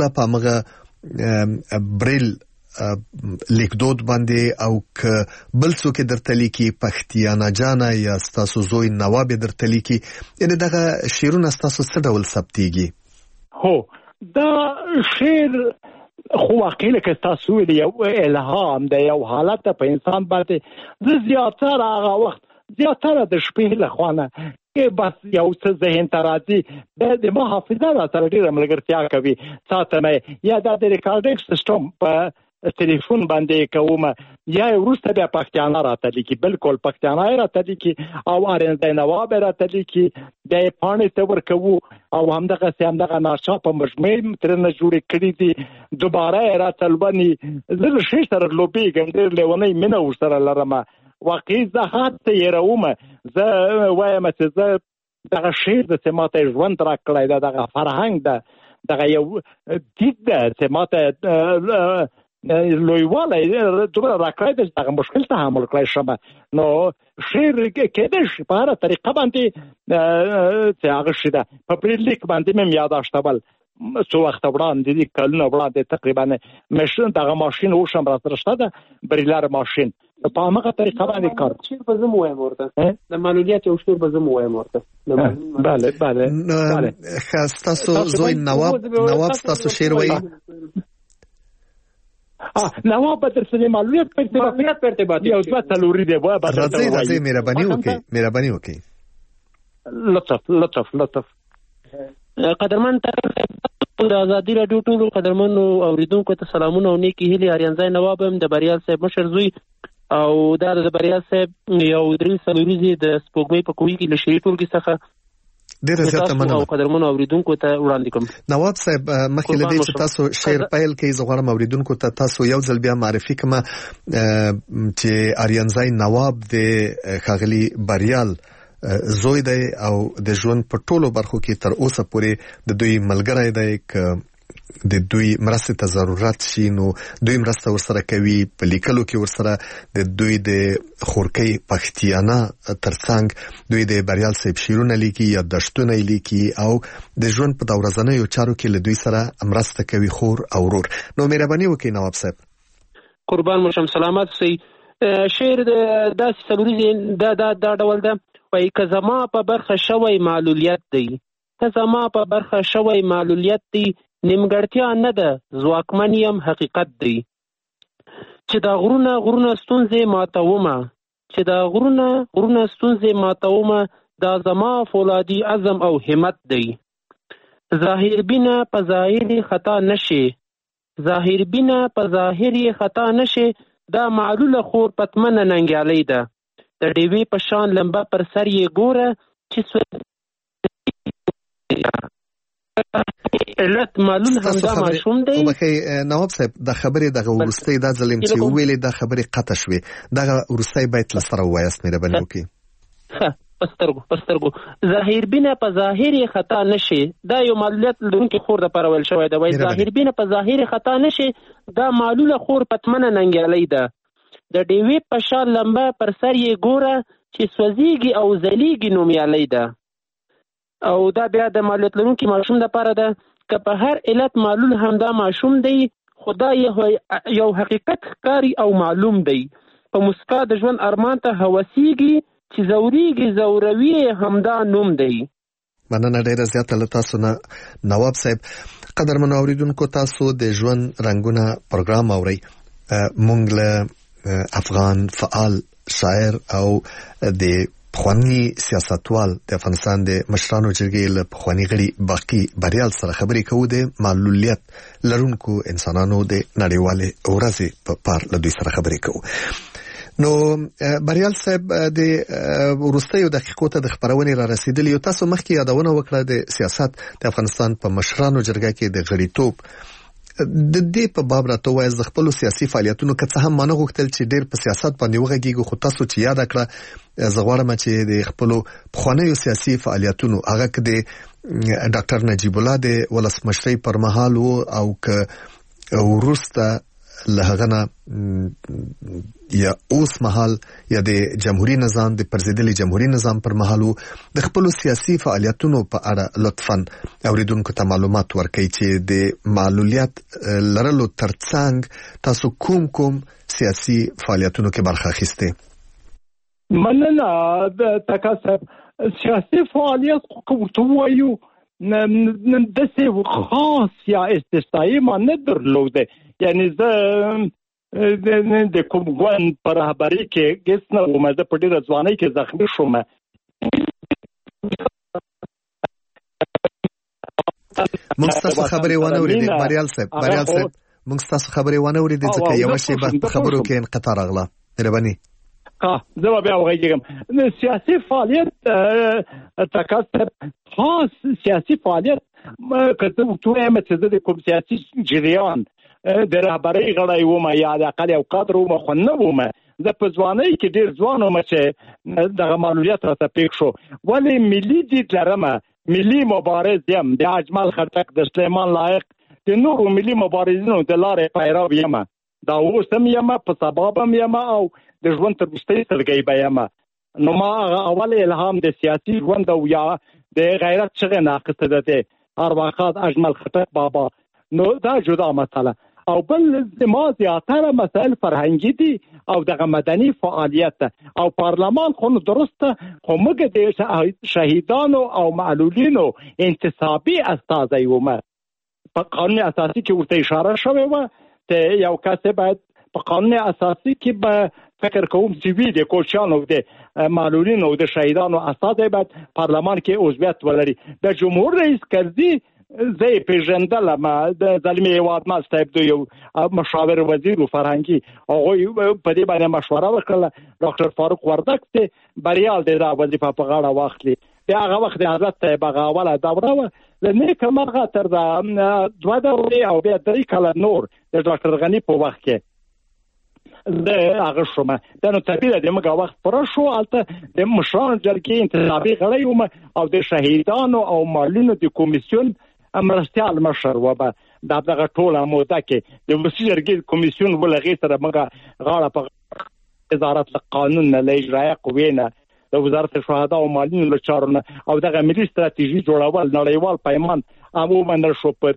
پامغه بریل لیکدود باندې او ک بل څوک درته لیکي پښتیانا جانا یا تاسو زوی نواب درته لیکي یعنی دغه شعرونه تاسو څه ډول ثبتيږي؟ هو دا شعر خو واقعي که تاسو یو الهام دی یو حالت په انسان باندې زه زیاتره هغه وخت زیاتره د شپې له خوانه کې بس یو څه ذهن ته راځي د ما حافظه را سره ډېره ملګرتیا کوي ساتمه یا د ریکارډینګ سیستم په ټلیفون باندې کومه یا وروسته بیا پښتانه راته لیکي بالکل پښتانه راته لیکي او آرنده نواب راته لیکي د پانی ته ورکو او همدغه ناشا په مجموعه ترنه جوړ کړی دي دوباره راته لبني زه شي سره لوبي ګندر لونی منه ورسره لرمه واقعي زهات یې راومه زه وایم چې زه دغه شعر د سماته ژوند را کړی دا دغه فرهنګ ده دغه یو دید ده سماته لویواله دوباره را کړی ده دغه مشکل تحمل کړی شمه نو شعر کېدای شي په هره طریقه باندې چې هغه شي ده په بریلیک باندې مې یاداشته بل څو وخت وړاندې دي کلونه وړاندې تقریبا ماشین دغه ماشین وشم را سره شته ده بریلر ماشین په هغه طریقه باندې کار شعر په زمو وایم ورته د معلولیت او شعر په زمو وایم ورته بله تاسو زوی نواب تاسو شعر وایي نواب بدر سره معلولیت پرته یو څه تلوري دی وای بدر راځي مهرباني وکړئ لطف قدرمن د ازادي رادیو ټولو قدرمنو اوریدونکو ته سلامونه او نیکی هیلې اریانځای نواب هم د بریال صاحب مشر زوی او دا د بریال صاحب یو درې سلوریزي د سپوږمۍ په کوی کې له شری ټولګي څخه ډیره زیاته مننه او قدرمنو اوریدونکو ته وړاندې کوم. نواب صاحب مخکې له دې چې تاسو شعر پیل کړئ زه غواړم اوریدونکو ته تاسو یو ځل بیا معرفي کړم چې اریانځای نواب د ښاغلي بریال زوی دی او د ژوند په ټولو برخو کې تر اوسه پورې د دوی ملګری دی ک د دوی مرسته ته ضرورت شي نو دوی مرسته ورسره کوي په لیکلو کې ورسره د دوی د خورکۍ پښتیانا ترڅنګ دوی د بریال صاحب شعرونه لیکي یا دشتونه لیکي او د ژوند په ورځنیو چارو کې له دوی سره مرسته کوي خور او ورور. نو مهرباني وکړئ نواب صاحب. قربان مشم سلامت سي. شعر د داسې سلوریزي دا ډول ده وای که زما په برخه شوی معلولیت دی نیمګړتیا نه ده ځواکمن یم حقیقت دی چې دا غرونه ستونزې ماتومه دا زما فولادي عزم او همت دی ظاهر بینه په ظاهر خطا نشي دا معلوله خور پتمنه ننګیالی ده د ډیوی په شان لمبه پر سر یې ګوره چې علت معلوم همدا ماشوم دی. نواب صاحب د خبرې دغه ورستۍ دا ظلم چې ویلې د خبرې قطع شوې دغه ورستۍ باید لسره وایاست مهرباني وکړئ. پسترګو ظاهر بینه په ظاهر خطا نشي دا یو معلولیت لرونکي خور د پرول شوی دی وای ظاهر بینه په ظاهر خطا نشي دا معلوله خور پتمنه ننګیالی ده د ډیوی په شان لمبه پر سر یې ګوره چې سوځيږي او ځلیږي نومیالی ده او دا بیا د معلولیت لرونکي ماشوم لپاره ده که په هر علت معلول همدا ماشوم دی خدای یو حقیقت ښکاري او معلوم دی په مسکا د ژوند ارمان ته هوسیږي چې زوروي همدا نوم دی. مننه ډیره زیاته له تاسو نه نواب صاحب. قدرمن اوریدونکو تاسو د ژوند رنگونه پروګرام اورئ. مونږ له افغان فعال شاعر او د پخوانی سیاستوال د افغانستان د مشرانو جرګې له پخوانی غړي باقي بریال سره خبرې کوو د معلولیت لرونکو انسانانو د نړیوالې ورځې په پار له دوی سره خبرې کوو. نو بریال صاحب د وروستیو دقیقو ته د خبرونې را رسیدلی یو، تاسو مخکې یادونه وکړه د سیاست د افغانستان په مشرانو جرګه کې د غړیتوب د دې په باب راته وایي د خپل سیاسي فعالیتونو که څه هم مانه غوښتل چې ډېر په سیاست باندې وغږیږو، خو تاسو چې یاد کړه زه غواړم چې د خپل پخوانیو سیاسي فعالیتونو هغه کې د ډاکټر نجیب الله د ولسمشرۍ پر مهال او که وروسته له هغه نه یا اوس مهال یا د جمهوریت نظام د پرزیدلي جمهوریت نظام پر مهال د خپل سیاسي فعالیتونو په اړه لطفاً اوریدونکو ته معلومات ورکړئ چې د معلولیت لرلو ترڅنګ تاسو کوم سیاسي فعالیتونو کې برخه اخیسته؟ مننه تکاسب سیاسي فعالیت کوم وایو د څه خاص یا استثنایی ما نه درلوده، یعنی زه د کوم ګوند پر رهبرۍ کې هیڅ نه وم. زه په ډېره ځوانۍ کې زخمي شوم. موږ ستاسو خبرې ونه اورېدې بریال صاحب موږ ستاسو خبرې ونه اورېدې ځکه یوه شېبه په خبرو کې انقطاع راغله. مهرباني. زه به بیا وغږېږم. سیاسي فعالیت تکاسب خاص سیاسي فعالیت که زه ووایم چې زه د کوم سیاسي جریان د رهبرۍ غړی وم یا د اقل یو قدر وم، خو نه وم. زه په ځوانۍ کې ډېر ځوان وم چې دغه معلولیت راته پېښ شو. ولې ملي دید لرم، ملي مبارز یم، د اجمل خټک، د سلیمان لایق، د نورو ملي مبارزینو د لارې پیرو یم. دا اوس هم یم، په سبا هم یم او د ژوند تر وروستۍ سلګۍ به یم. نو ما هغه اول الهام د سیاسي ژوند او یا د غیرت چغې نه اخیسته ده د ارواښاد اجمل خټک بابا. نو دا جدا مسله. او بل زما زیاتره مسائل فرهنګي دي او دغه مدني فعالیت او پارلمان خو درسته، خو موږ د شهیدانو او معلولینو انتصابي استازی وم. په قانون اساسي کې ورته اشاره شوې وه چې یو کس باید په قانون اساسي کې به فکر کوم سیوی د کوچانو د معلولینو د شهیدانو استازی باید پارلمان کې عضویت ولري. د جمهور رئیس کرزي زه یې پېژندلم، د زلمي هېواد مل صاحب د یو مشاور وزیر فرهنګي، هغوی په دې باندې مشوره وکړله ډاکټر فاروق وردک چې بریال دې دا وظیفه په غاړه واخلي. د هغه وخت د حضرت صاحب هغه اوله دوره وه، له نیکه مرغه تر د 2 دورې او بیا 3 کاله نور د ډاکټر غني په وخت کې د هغه شوم. دا نو طبیعي د موږ وخت پوره شو. هلته د مشرانو جرګې انتخابي غړی وم او د شهیدانو او معلولینو د کمیسیون مرستیال مشر وبه. دغه ټوله موده کې د ولسي جرګې کمیسیون ولغې سره موږ غاړه په وزارت قانون نه له اجرایه قوې نه د وزارت شهدا او معلولینو له چارو نه او دغه ملي ستراتیژي جوړول نړیوال پیمان عموما شو. په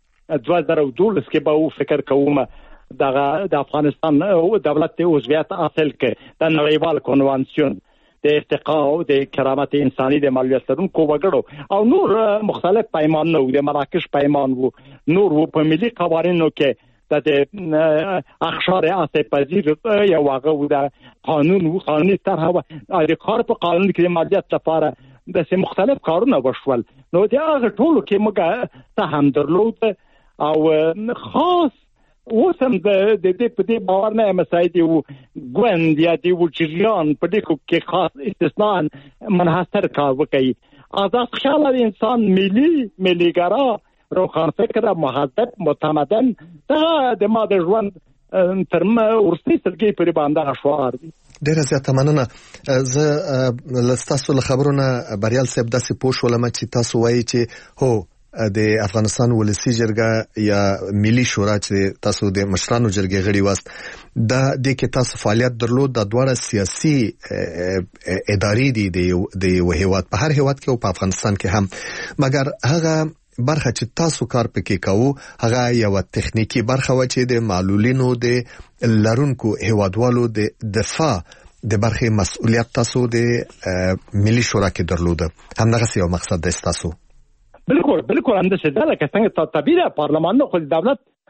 2012 کې به فکر کوم دغه د افغانستان دولت د عضویت حاصل کړ د نړیوال کنوانسیون د ارتقا او د کرامت انساني د معلولیت لرونکو وګړو او نور مختلف پیمانونه د مراکش پیمان وو، نور وو په ملي قوانینو کې د اخشار اساس پذیر یو هغه د قانوني طرحه و د کار په قانون کې د مالیات لپاره د مختلف کارونه وشول. نو د هغه ټولو کې موږ سهم درلود او خاص اوس هم د دې په دې باور نه مسایل دی ګوند یا دی جریان په دې کې خاص استثناء منحصر کار وکړي. آزاد خیال انسان ملیګرا روخان فکر مهذب متمدن دا د ماده ژوند ترم ورستي سرګي پر باندې شعار دي. ډیره زیاته مننه. زه لستاسو له خبرونه بریال صاحب داسې پوښ ولم چې تاسو وایي چې هو د افغانستان ولسی جرګه یا ملي شورا چې تاسو د مشرانو جرګې غړي واست دا د کې تاسو فعالیت درلود د دوه سیاسي ادارې دي د هیواد په هر هیواد کې او په افغانستان کې هم، مګر هغه برخه چې تاسو کار پکې کوو هغه یو تخنیکی برخه و چې د معلولینو د لرونکو هیوادوالو د دفاع د برخه مسؤلیت تاسو د ملي شورا کې درلوده. همدغه یو مقصد دی تاسو. بالکل همداسې ده لکه څنګه طبیعي پارلمان خو د دولت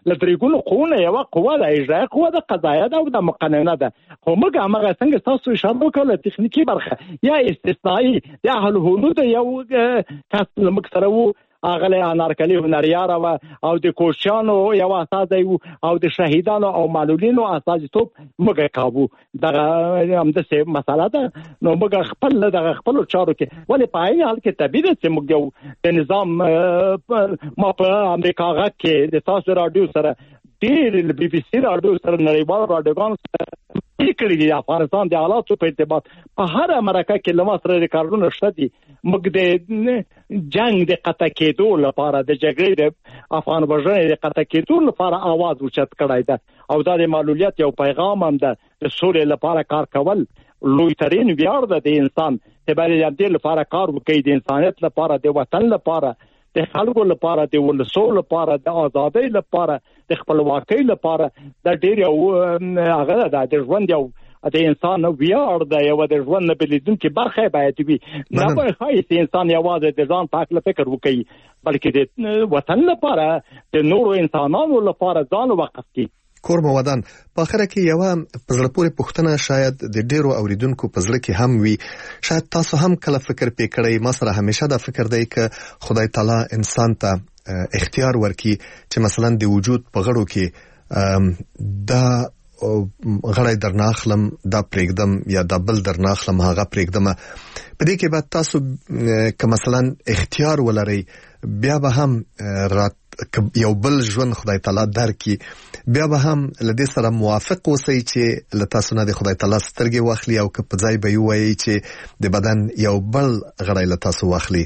لدریګونو قوونه یو قوه د اجرایه قوه د قضایه ده او د مقننه ده خو موږ هغه څنګه تاسو اشاره وکړه تخنیکی برخه یا استثنایی یا حل حدود یو کس موږ سره وو اغله انارکلی هنریار او د کوچانو یو اساس او د شهیدانو او معلولینو اساس توپ موږ کابو دغه هم د څه مساله ده نو موږ خپل دغه خپل چارو کې ولې پای حال کې تبعید چې موږ یو د نظام ما په امریکا غا کې د تاسو رادیو سره ډیر بي بي سي رادیو سره نړیوال رادیوګان کړي دي افغانستان د حالاتو په ارتباط په هر امریکا کې لمس سره ریکارډونه شته دي موږ د جنگ د قطع کېدو لپاره د جګړې د افغان وژنې د قطع کېدو لپاره आवाज اوچت کړای ده او دا د معلولیت یو پیغام هم ده د سولې لپاره کار کول لوی ترين ویاړ ده د انسان چې باندې د لپاره کار وکړي د انسانیت لپاره د وطن لپاره د خلکو لپاره د ولسو لپاره د ازادۍ لپاره د خپلواکۍ لپاره د ډیر یو هغه د ژوند یو د انسان ویاړ د یو د ژوند نه بلیدونکو برخه باید وي نه به هیڅ انسان یوازې د ځان پاک لپاره فکر وکړي بلکې د وطن لپاره د نورو انسانانو لپاره ځان وقف کړي کور مودان په اخر کې یو پزړه پورې پښتنه شاید د ډیرو اوریدونکو پزړه کې هم وي شاید تاسو هم کله فکر پکړی ما سره همیشه دا فکر دی چې خدای تعالی انسان ته اختیار ورکي چې مثلا د وجود په غړو کې دا غړی درناخلم دا پرېږدم یا دا بل درناخلم هغه پرېږدم په دې کې بعد تاسو که مثلا اختیار ولرئ بیا به هم یو بل ژوند خدای تعالی درکي بیا به هم لدې سره موافق اوسئ چې له تاسو نه د خدای تعالی سترګې واخلي او که په ځای به وایي چې د بدن یو بل غړی له تاسو واخلي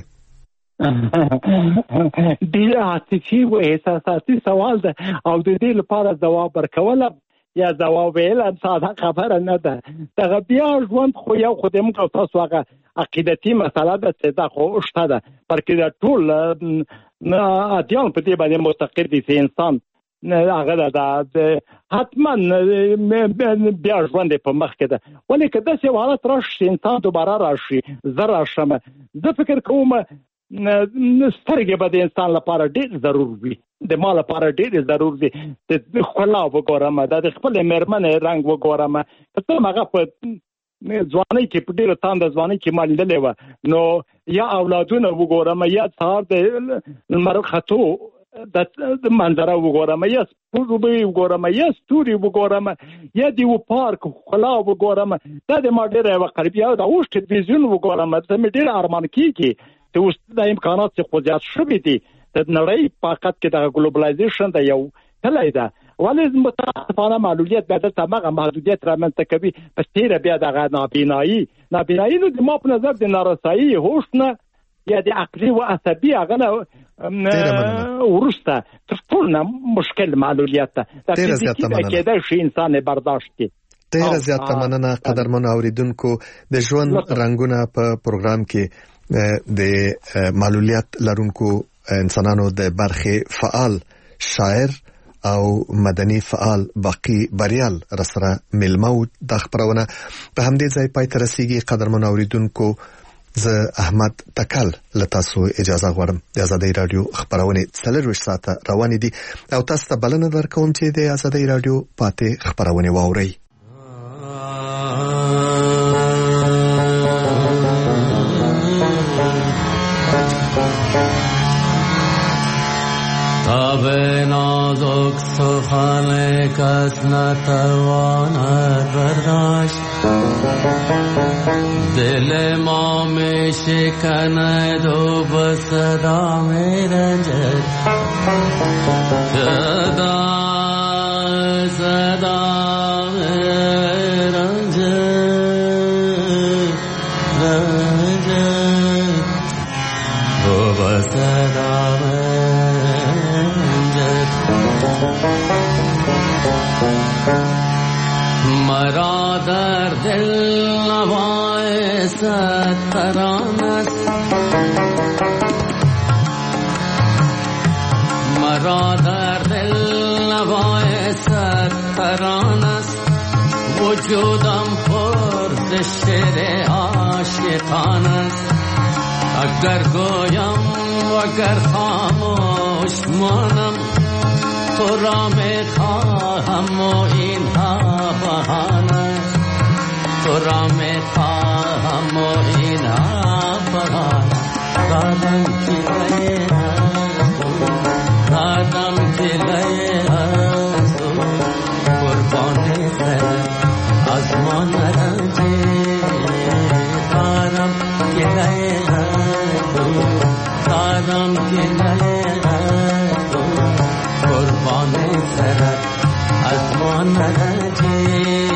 ډیر عاطفي او احساساتي سوال ده او د دې لپاره ځواب ورکول یا ځواب ویل ساده خبره نه ده دغه بیا ژوند خو یو خدای موږ تاسو هغه عقیدتي مسله ده چې دا خو شته ده پرکې دا ټول ادیان په دې باندې مستقر دي چې انسان هغه دا حتما بیا ژوند په مخ کې ده ولې که داسې حالت راشي انسان دوباره راشي زه راشم زه فکر کوم سترګې به د انسان لپاره ډېر ضرور وي د ما لپاره ډېر ضرور دي د ښکلا وګورم د خپل مېرمنې رنګ وګورم ته هغه په ځوانۍ کې په ډېره تانده ځوانۍ کې ما لیدلې وه نو یا اولادونه وګورم یا سهار د لمر ختو د منظره وګورم یا سپوږمۍ وګورم یا ستوري وګورم یا د یو پارک ښکلا وګورم دا د ما ډېره یوه قریبه د اوس تلویزیون وګورم ته مې ډېر ارمان کېږي چې اوس د امکانات څخه زیات شوي دي د نړۍ په حقیقت کې د ګلوبلایزیشن د یو تلای ده ولې متاسفانه معلولیت به د تمغه محدودیت رامنځته کوي په تیر بیا د نابینایی نو د ما په نظر د نارسایی هوش نه یا د عقلي او عصبي هغه ورسته تر ټولو مشکل معلولیت ده ډیر زیات مننه کېدای شي انسان برداشت کړي ډیر زیات مننه قدرمن اوریدونکو د ژوند رنگونه په پروګرام کې د معلولیت لرونکو انسانانو د برخه فعال شاعر او مدني فعال باقی بریال رسره ملمو د خبرونه په همدې ځای پای ته رسیدي قدرمن اوریدونکو زه احمد تکل لتاسو اجازه غواړم د آزادۍ رادیو خبرونه 24 ساعته روان دي او تاسو ته بلنه درکوم چې د آزادۍ رادیو پاتې خبرونه واورئ تابه نازک سخن کس نتواند برداشت دل ما می شکند و به صدا می رنجد صدا می رنجد و به صدا مرا در دل نوای ستران است مرا در دل نوای ستران است وجودم پر ز شعر عاشقان است اگر گویم و اگر خاموش مانم تو را میخواهم و اینها بهانه تو را میخواهم و اینها بهانه دادم که لئه دادم که لئه قربان سر از ما نرنجه دادم که لئه دادم که لئه قربان سر از ما نرنجه